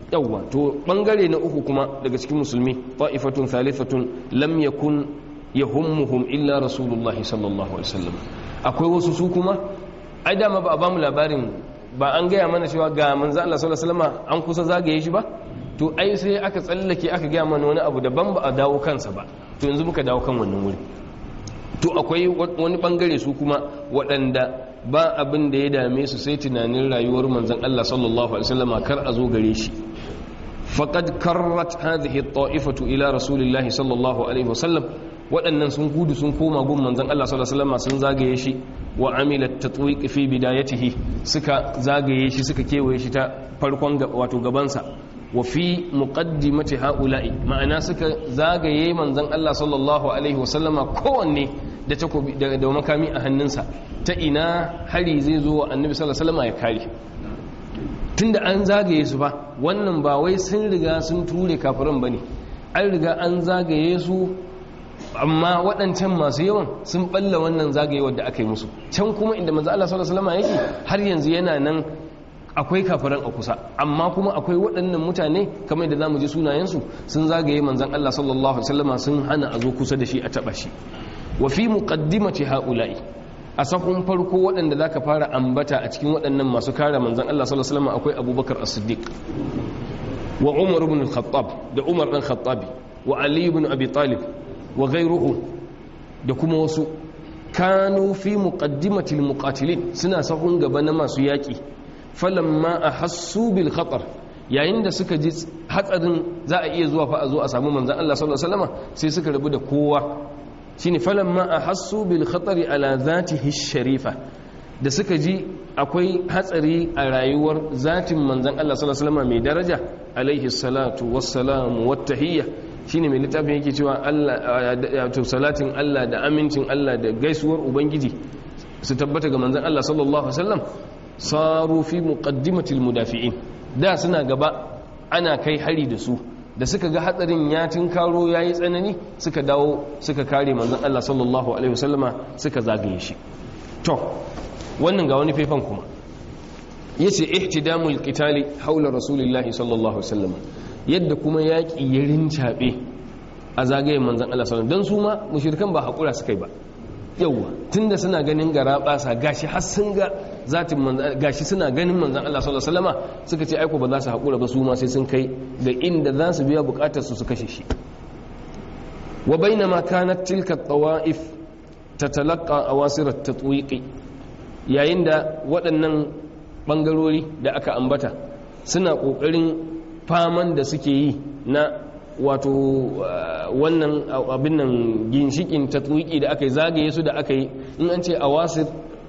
yawwa to bangare na uku kuma daga cikin musulmi ta'ifatun thalithatun lam yakun yahummuhum illa rasulullahi sallallahu alaihi wasallam akwai wasu su kuma ai dama ba a bamu labarin ba an gaya mana cewa ga manzo Allah sallallahu alaihi wasallam an kusa zagaye shi ba to ai sai aka tsallake aka gaya mana wani abu daban ba a dawo kansa ba to yanzu muka dawo kan wannan wuri to akwai wani bangare su kuma waɗanda ba abin da ya dame su sai tunanin rayuwar manzon Allah sallallahu alaihi wasallam kar a zo gare shi faqad karrat hadhihi at-ta'ifatu ila rasulillahi sallallahu alaihi wasallam waɗannan sun gudu sun koma gun manzon Allah sallallahu alaihi wasallam sun zagaye shi wa amilat tatwiq fi bidayatihi suka zagaye shi suka kewaye shi ta farkon wato gabansa wa fi muqaddimati haula'i ma'ana suka zagaye manzon Allah sallallahu alaihi wasallama kowanne da takobi da makami a hannunsa ta ina hari zai zo wa annabi sallallahu alaihi wasallama ya kare tunda an zagaye su ba wannan ba wai sun riga sun ture kafiran bane an riga an zagaye su amma waɗancan masu yawan sun balla wannan zagayewar da aka yi musu can kuma inda manzo Allah sallallahu alaihi wasallama yake har yanzu yana nan akwai kafiran a kusa amma kuma akwai waɗannan mutane kamar da zamu ji sunayensu sun zagaye manzon Allah sallallahu alaihi wasallama sun hana a zo kusa da shi a taba shi wa fi muqaddimati haula'i a safun farko waɗanda zaka fara ambata a cikin waɗannan masu kare manzon Allah sallallahu alaihi wasallama akwai Abubakar As-Siddiq wa Umar ibn al-Khattab da Umar dan Khattabi wa Ali ibn Abi Talib wa ghayruhu da kuma wasu kanu fi muqaddimati al-muqatilin suna safun gaba na masu yaki falamma ahassu bil khatar yayin da suka ji hatsarin za a iya zuwa fa a zo a samu manzon Allah sallallahu alaihi wasallam sai suka rabu da kowa shine falamma ahassu bil khatari ala zatihi sharifa da suka ji akwai hatsari a rayuwar zatin manzon Allah sallallahu alaihi wasallam mai daraja alaihi salatu wassalam wattahiyya shine mai littafin yake cewa Allah to salatin Allah da amincin Allah da gaisuwar ubangiji su tabbata ga manzon Allah sallallahu alaihi wasallam saru fi muqaddimatil mudafi'in da suna gaba ana kai hari da su da suka ga hatsarin ya tinkaro yayi tsanani suka dawo suka kare manzon Allah sallallahu alaihi wasallama suka zagaye shi to wannan ga wani faifan kuma yace ihtidamul qitali haula rasulillahi sallallahu alaihi wasallama yadda kuma yaki ya rincabe a zagayen manzon Allah sallallahu alaihi wasallam dan su ma mushrikan ba hakura suka yi ba yauwa tunda suna ganin gara basa gashi har sun ga zatin manzan gashi suna ganin manzan Allah sallallahu alaihi wasallama suka ce aiko ba za su hakura ba su ma sai sun kai ga inda za su biya bukatar su kashe shi wa bainama kanat tilka at-tawa'if tatalaqa awasir at-tatwiqi yayin da waɗannan bangarori da aka ambata suna kokarin faman da suke yi na wato wannan abin nan ginshikin tatwiki da aka yi zagaye su da aka yi in an ce awasir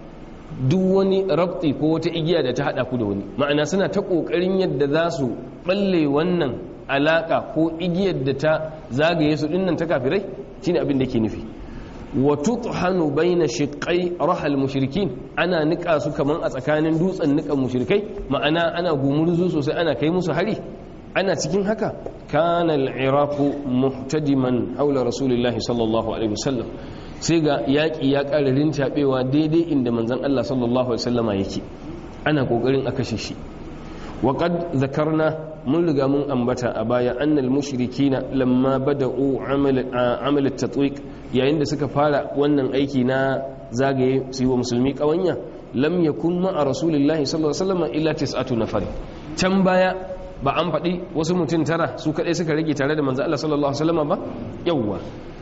duk wani rabti ko wata igiya da ta hada ku da wani ma'ana suna ta kokarin yadda za su balle wannan alaka ko igiyar da ta zagaye su dinnan ta kafirai shine abin da ke nufi wa tuthanu baina shiqqai rahal mushrikin ana nika su kaman a tsakanin dutsen nikan mushrikai ma'ana ana gumurzu sosai ana kai musu hari ana cikin haka kana al-iraqu muhtadiman haula rasulillahi sallallahu alaihi wasallam sai ga yaki ya ƙara rintabewa daidai inda manzon Allah sallallahu alaihi wasallama yake ana kokarin a kashe shi wa qad zakarna mun riga mun ambata a baya annal mushrikina lamma bada'u amal at-tatwiq yayin da suka fara wannan aiki na zagaye su yi wa musulmi kawanya lam yakun ma'a rasulillahi sallallahu alaihi wasallama illa 9 nafar can baya ba an faɗi wasu mutum tara su kaɗai suka rage tare da manzo Allah sallallahu alaihi wasallam ba yawwa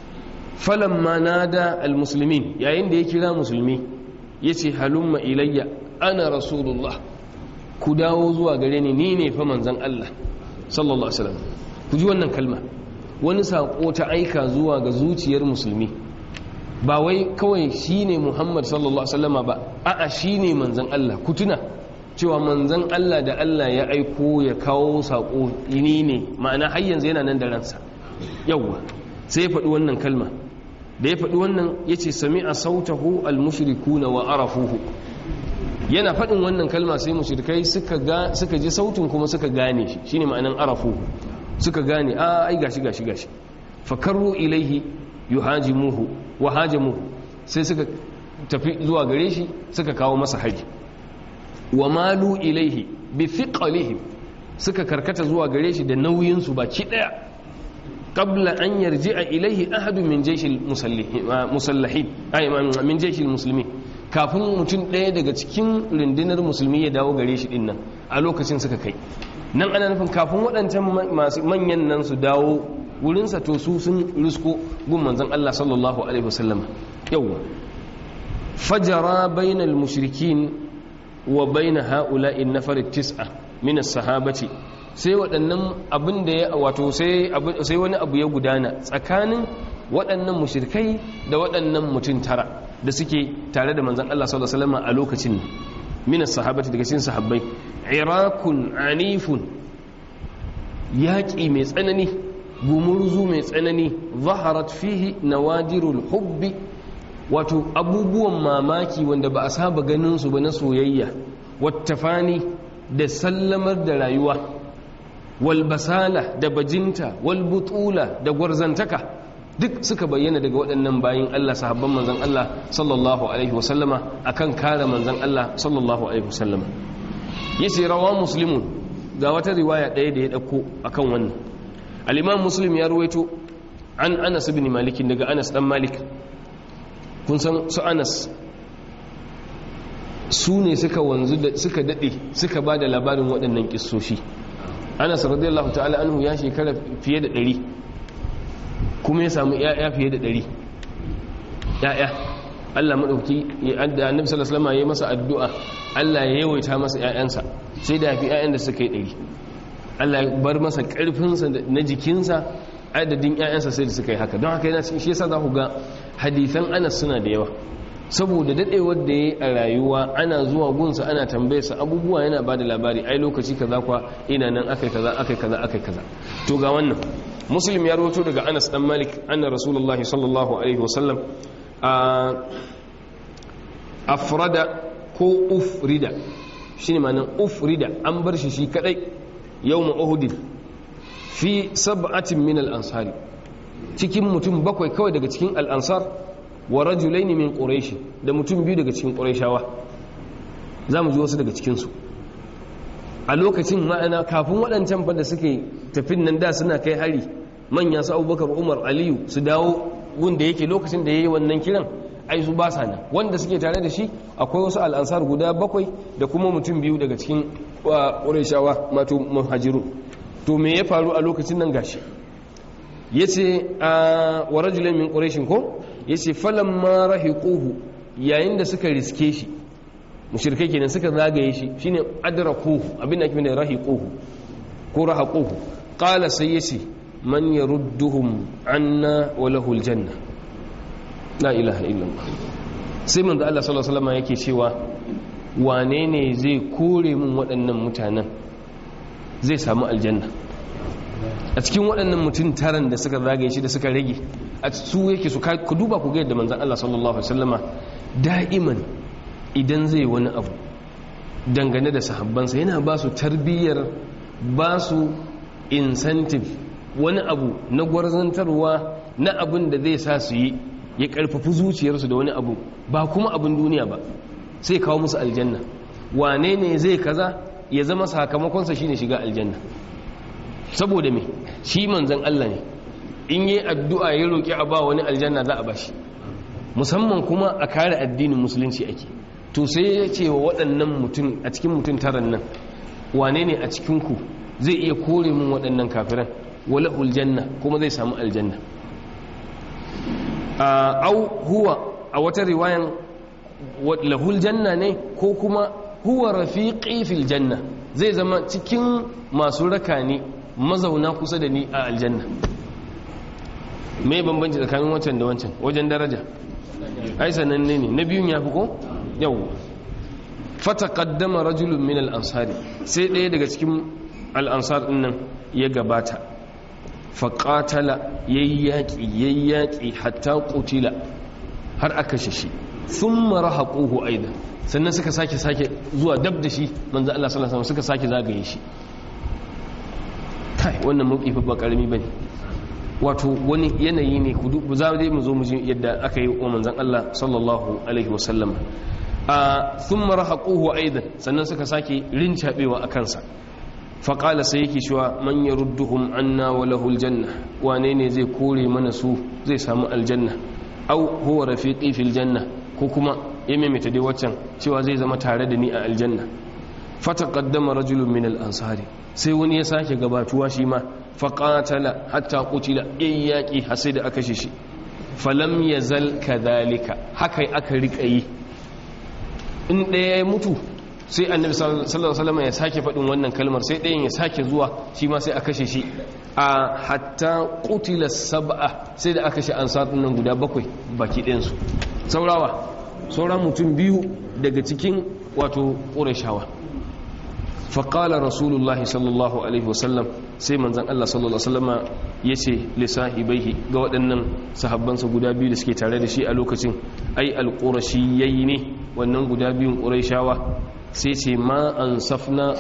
falamma nada almuslimin yayin da ya kira musulmi yace halumma ilayya ana rasulullah ku dawo zuwa gare ni ne fa manzon Allah sallallahu alaihi wasallam ku ji wannan kalma wani sako ta aika zuwa ga zuciyar musulmi ba wai kawai shine Muhammad sallallahu alaihi wasallam ba a'a shine manzon Allah ku tuna cewa manzan Allah da Allah ya aiko ya kawo saƙo ne ma'ana har yanzu yana nan da ransa yawwa sai ya faɗi wannan kalma da ya faɗi wannan ya ce sami'a sautahu al-mushrikuna wa arafuhu yana faɗin wannan kalma sai mushrikai suka ji sautin kuma suka gane shi shine ma'anan arafuhu suka gane ai gashi fakarru ilaihi yuhajimuhu wa hajamuhu sai suka tafi zuwa gare shi suka kawo masa hari wa malu ilaihi bi thiqalihim suka karkata zuwa gare shi da nauyin su baki daya qabla an yarji'a ilaihi ahadun min jayshil musallahin ay min jayshil muslimin, kafin mutum ɗaya daga cikin rundunar musulmi ya dawo gare shi dinnan a lokacin suka kai nan. Ana nufin kafin waɗancan masu manyan nan su dawo wurinsa to su sun risko gun manzon Allah sallallahu alaihi wasallam. Yawwa fajara bainal mushrikin wa bain ha'ula'i an-nafar at-tis'a min as-sahabati, sai waɗannan abin da ya wato sai wani abu ya gudana tsakanin waɗannan mushrikai da waɗannan mutum tara da suke tare da manzon Allah sallallahu alaihi wasallam a lokacin min as-sahabati, daga cikin sahabbai. Irakun anifun, yaƙi mai tsanani, gumurzu mai tsanani. Zaharat fihi nawadirul hubbi, wato abubuwan mamaki wanda ba a saba ganin su ba na soyayya. Wattafani, da sallamar da rayuwa. Wal basala, da bajinta. Wal butula, da gwarzantaka, duk suka bayyana daga waɗannan bayin Allah sahabban manzon Allah sallallahu alaihi wasallama akan kare manzon Allah sallallahu alaihi wasallama. Yace rawa muslimun, ga wata riwaya ɗaya da ya ɗauko akan wannan. Al-Imam Muslim ya ruwaito an Anas ibn Malik, daga Anas dan Malik. Kun san su Anas su ne suka wanzu da suka dade suka bada labarin waɗannan kissoshi. Anas radiyallahu ta'ala anhu ya shekara fiye da 100, kuma ya samu ƴaƴa fiye da 100 ƴaƴa. Allah madauki da Annabi sallallahu alaihi wasallam ya masa addu'a Allah ya yawaita masa ƴaƴansa, sai da fi ƴaƴan da suka yi 100. Allah ya bar masa ƙarfinsa na jikinsa, adadin ƴaƴansa sai da suka yi haka. Don haka yana cikin shi yasa za ku ga hadisan Anas suna da yawa, saboda dadewar da yayi a rayuwa ana zuwa gunsa ana tambayarsa abubuwa, yana bada labari, ai lokaci kaza kwa ina nan akai kaza akai kaza akai kaza. To ga wannan Muslim ya rawaito daga Anas dan Malik anna Rasulullahi sallallahu alaihi wasallam afrada ko ufrida, shine ma'anar ufrida, an bar shi kadai yawm Uhud fi sab'atin min al-ansari, cikin mutum 7 kawai daga cikin al-ansar, wa rajulaini min quraish, da mutum 2 daga cikin quraishawa. zamu ji wasu daga cikin su a lokacin, ma'ana kafin waɗancan fa da suke tafin nan da suna kai hari, manya su Abubakar, Umar, Aliyu su dawo wanda yake lokacin da yayi wannan kiran, ai su ba sa nan. Wanda suke tare da shi akwai wasu al-ansar guda 7 da kuma mutum 2 daga cikin quraishawa, mato muhajiru. To me ya faru a lokacin nan? Gashi yace wa rajulun min quraishin, ko yace falamma rahiquhu, yayin da suka riske shi, mushrikai kenan suka zagaye shi, shine adrakuhu, abin da ake da rahiquhu ko rahaquhu. Qala sai yace man yarudduhum anna wa lahu aljanna, la ilaha illallah. sai manzo Allah sallallahu alaihi wasallam yake cewa wane ne zai kore min waɗannan mutanen zai samu aljanna? A cikin waɗannan mutum taran da suka zagaye shi da suka rage, a su yake su ku duba ku ga yadda manzon Allah sallallahu alaihi wasallama da'iman idan zai wani abu dangane da sahabbansa yana ba su tarbiyyar, ba su incentive, wani abu na gwarzantarwa na abin da zai sa su yi, ya karfafi zuciyarsu da wani abu, ba kuma abin duniya ba, sai kawo musu aljanna. Wane ne zai kaza ya zama sakamakonsa shine shiga aljanna? Saboda me? Shi manzon Allah ne, in yi addu'a ya roƙi a ba wani aljanna za a ba shi, musamman kuma a kare addinin musulunci ake. To sai ya ce wa waɗannan mutum, a cikin mutum taran nan, wane ne a cikinku zai iya kore min waɗannan kafiran, wala aljanna, kuma zai samu aljanna? Au huwa, a wata riwayan lahul janna ne, ko kuma huwa rafiqi fil janna, zai zama cikin masu raka ne, mazauna kusa da ni a aljanna. Me bambanci tsakanin wancan da wancan wajen daraja? Ai sananne ne, na biyun ya fi ko? Yau fataqaddama rajulun min al-ansari, sai ɗaya daga cikin al-ansar din nan ya gabata, faqatala yayyaki hatta qutila, har aka shi. Thumma rahaquhu aidan, sannan suka sake zuwa dab da shi manzo Allah sallallahu alaihi wasallam, suka sake zagaye shi. Kai, wannan mawqifi ba karami bane, wato wani yanayi ne. ku za mu zo mu ji yadda aka yi wa manzon Allah sallallahu alaihi wasallam. Thumma rahaquhu aidan, sannan suka sake rincabewa a kansa. faƙala sai yake cewa man yarudduhum anna wa lahul janna, wane ne zai kore mana su zai samu aljanna, au huwa rafiqi fil janna, ko kuma ya maimaita dai waccan cewa zai zama tare da ni a aljanna. fataqaddama rajulun min al-ansari, sai wani ya sake gabatuwa shi ma faqatala hatta qutila, yayyaki har sai da aka shi. falam yazal kadhalika, haka aka rika yi. in ɗaya ya mutu sai annabi sallallahu alaihi wasallam ya sake faɗin wannan kalmar, sai ɗayan ya sake zuwa shi ma sai aka kashe shi, a hatta qutila sab'a, sai da aka kashe ansar nan guda 7 baki ɗayan su. saura mutum 2 daga cikin wato qurayshawa. faƙala rasulullahi sallallahu alaihi wasallam, sai manzan Allah sallallahu alaihi wasallama ya ce lisahibaihi ga waɗannan sahabbansa guda 2 da suke tare da shi a lokacin, ai alƙurashiyai ne wannan guda 2 ƙurayshawa, sai ce ma an safna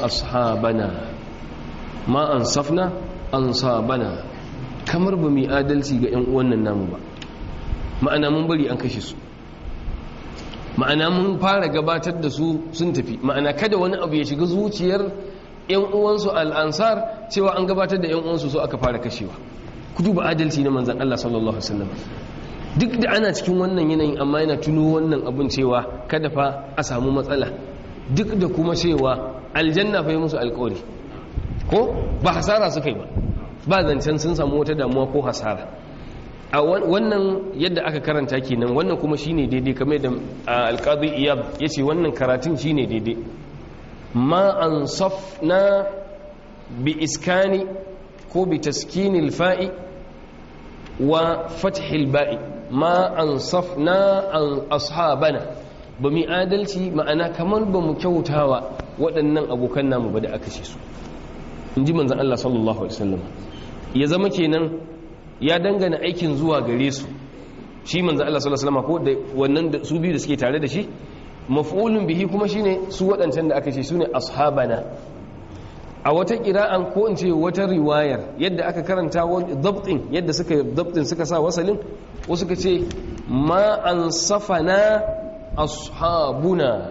ansabana, kamar ba mu adalci ga 'yan uwannan namu ba, ma'ana mun bari an kashe su, ma'ana mun fara gabatar da su sun tafi, ma'ana kada wani abu ya shiga zuciyar 'yan uwansu al'ansar cewa an gabatar da 'yan uwansu so aka fara kashewa. ku duba adalci na manzan Allah sallallahu alaihi wasallam, duk da ana cikin wannan yanayin amma yana tuno wannan abun cewa kada fa a samu matsala, duk da kuma cewa aljanna fa yi musu alƙawari, ko ba hasara suka yi ba zancen sun samu wata damuwa ko hasara. a wannan yadda aka karanta kenan, wannan kuma shine daidai, kamar da alqadi iyab yace wannan karatun shine daidai. ma ansafna bi iskani ko bi taskinil fa'i wa fathil ba'i, ma ansafna an ashabana, ba mu adalci, ma'ana kamar ba mu kyautawa waɗannan abokan namu ba da aka ce su, inji manzon Allah sallallahu alaihi wasallam. ya zama kenan ya dangana aikin zuwa gare su, shi manzo Allah sallallahu alaihi wasallam, ko da wannan da su biyu da suke tare da shi, maf'ulun bihi kuma shine su wadancan da aka ce sune ashabana. a wata qira'an ko in ce wata riwayar yadda aka karanta dabtin, yadda suka dabtin suka sa wasalin, wasu suka ce ma ansafana ashabuna,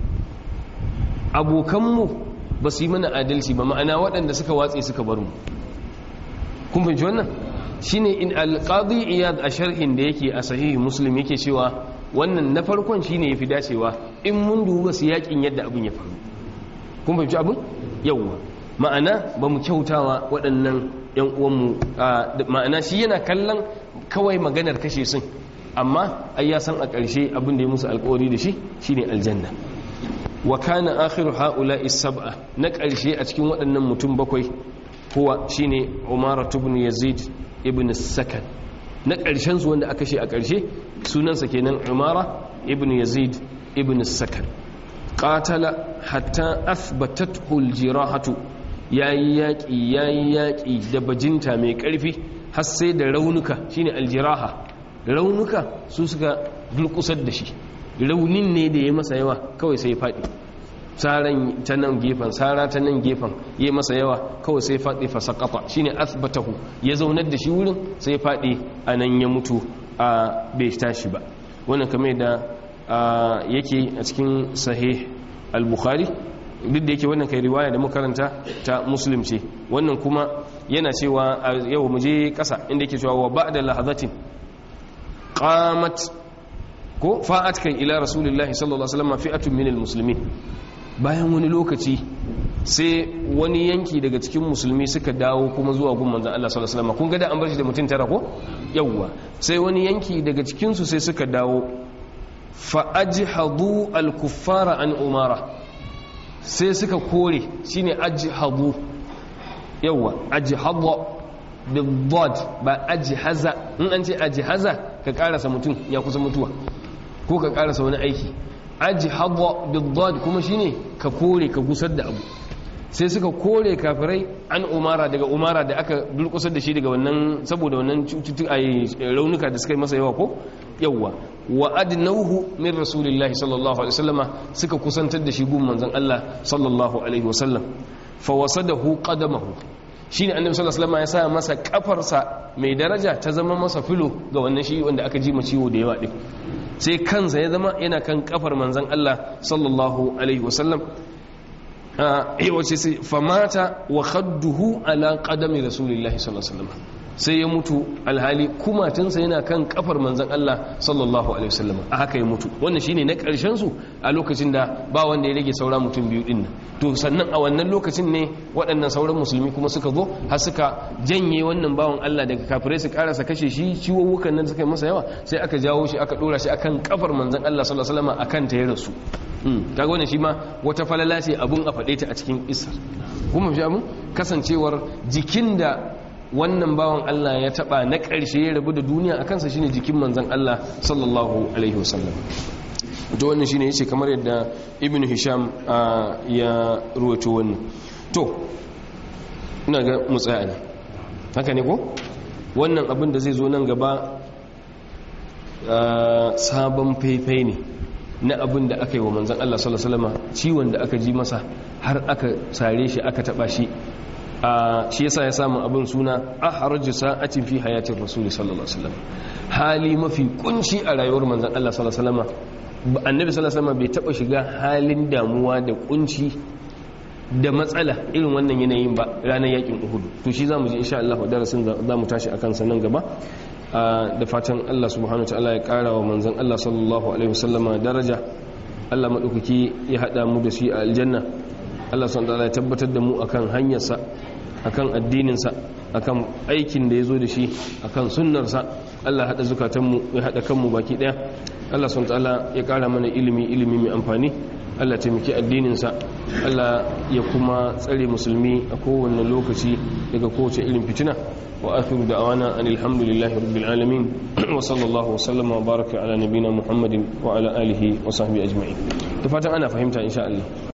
abokanmu ba su yi mana adalci ba, ma'ana waɗanda suka watse suka bar mu. kun fahimci wannan? shine in alqadi iyad a sharhin da yake a sahihi muslim yake cewa wannan na farkon shine yafi dacewa in mun duba su yakin yadda abin ya faru. kun fahimci abin? yawwa, ma'ana ba mu kyautawa waɗannan yan uwanmu, ma'ana shi yana kallon kawai maganar kashe sun, amma ai ya san a ƙarshe abin da ya musu alƙawari da shi shine aljanna. wa kana akhiru haula'i sab'a, na ƙarshe a cikin waɗannan mutum 7 huwa shine Umar ibn Yazid ibn Sakan, na ƙarshen su wanda aka shi a ƙarshe sunansa kenan Umar ibn Yazid ibn Sakan. qatala hatta athbatathu al-jirahatu, yayi yaki da bajinta mai ƙarfi har sai da raunuka, shine al-jiraha, raunuka su suka dulkusar da shi, raunin ne da ya masa yawa kawai sai ya faɗi, saran ta nan gefen, sara ta nan gefen ya masa yawa kawai sai faɗi fasaqata, shine athbatahu, ya zaunar da shi wurin sai faɗi anan ya mutu a bai tashi ba. wannan kamar da yake a cikin sahih al-bukhari, duk da yake wannan kai riwaya da makaranta ta muslim ce, wannan kuma yana cewa yau mu je ƙasa inda yake cewa wa ba'da lahazatin qamat ko fa'at kai ila rasulillahi sallallahu alaihi wasallam fi'atun minal muslimin, bayan wani lokaci sai wani yanki daga cikin musulmi suka dawo kuma zuwa gun manzon Allah sallallahu alaihi wasallam. kun ga da an bar shi da mutum 9 ko yawwa, sai wani yanki daga cikin su sai suka dawo, fa ajhadu al-kuffara an umara, sai suka kore, shine ajhadu, yawwa ajhadu bid-dad ba ajhaza. in an ce ajhaza ka karasa mutum ya kusa mutuwa ko ka karasa wani aiki, ajhadu bid-dad kuma shine ka kore, ka gusar da abu. sai suka kore kafirai an umara, daga umara da aka dulkusar da shi daga wannan, saboda wannan cututtuka raunuka da suka yi masa yawa ko yawwa. wa adnauhu min rasulillahi sallallahu alaihi wasallama, suka kusantar da shi gun manzon Allah sallallahu alaihi wasallam. fa wasadahu qadamahu, shine annabi sallallahu alaihi wasallama ya sa masa kafarsa mai daraja ta zama masa filo ga wannan shi wanda aka ji ma ciwo da yawa din, sai kansa ya zama yana kan kafar manzon Allah sallallahu alaihi wasallam. wace sai famata wa khadduhu ala qadami rasulillahi sallallahu alaihi wasallam, sai ya mutu alhali kumatinsa yana kan kafar manzon Allah sallallahu alaihi wasallam, a haka ya mutu. Wannan shine na karshen su a lokacin da ba wanda ya rage saura mutum biyu din nan. To sannan a wannan lokacin ne waɗannan sauran musulmi kuma suka zo har suka janye wannan bawan Allah daga kafirai su karasa kashe shi, ciwowukan nan suka yi masa yawa, sai aka jawo shi aka dora shi akan kafar manzon Allah sallallahu alaihi wasallam akan ta ya rasu. Kaga wannan shi ma wata falala ce abun a faɗe ta a cikin isar. Kuma shi abun kasancewar jikin da wannan bawan Allah ya taba na ƙarshe ya rabu da duniya a kansa shine jikin manzon Allah sallallahu alaihi wasallam. To wannan shine yace kamar yadda Ibn Hisham ya ruwato wannan. To ina ga mu tsaya ne, haka ne ko wannan abin da zai zo nan gaba sabon faifai ne na abin da aka yi wa manzon Allah sallallahu alaihi wasallam, ciwon da aka ji masa har aka sare shi aka taba shi. Shi yasa ya samu abin suna ahraju sa'atin fi hayatir rasul sallallahu alaihi wasallam, hali mafi kunci a rayuwar manzon Allah sallallahu alaihi wasallam. Annabi sallallahu alaihi wasallam bai taba shiga halin damuwa da kunci da matsala irin wannan yanayin ba ranar yakin Uhud. To shi zamu ji insha Allah darasin zamu tashi akan sa nan gaba, da fatan Allah subhanahu wataala ya kara wa manzon Allah sallallahu alaihi wasallam daraja. Allah madaukaki ya hada mu da shi a aljanna. Allah subhanahu wataala ya tabbatar da mu akan hanyarsa, akan addininsa, akan aikin da ya zo da shi, akan sunnarsa. Allah haɗa zukatanmu, ya haɗa kanmu baki ɗaya. Allah subhanahu wataala ya ƙara mana ilimi mai amfani. Allah taimaki addininsa, Allah ya kuma tsare musulmi a kowane lokaci daga kowace irin fitina. Wa akhiru da'wana alhamdulillahi rabbil alamin wa sallallahu wa sallama wa baraka ala nabina Muhammadin wa ala alihi wa sahbihi ajma'in. Da fatan ana fahimta insha Allah.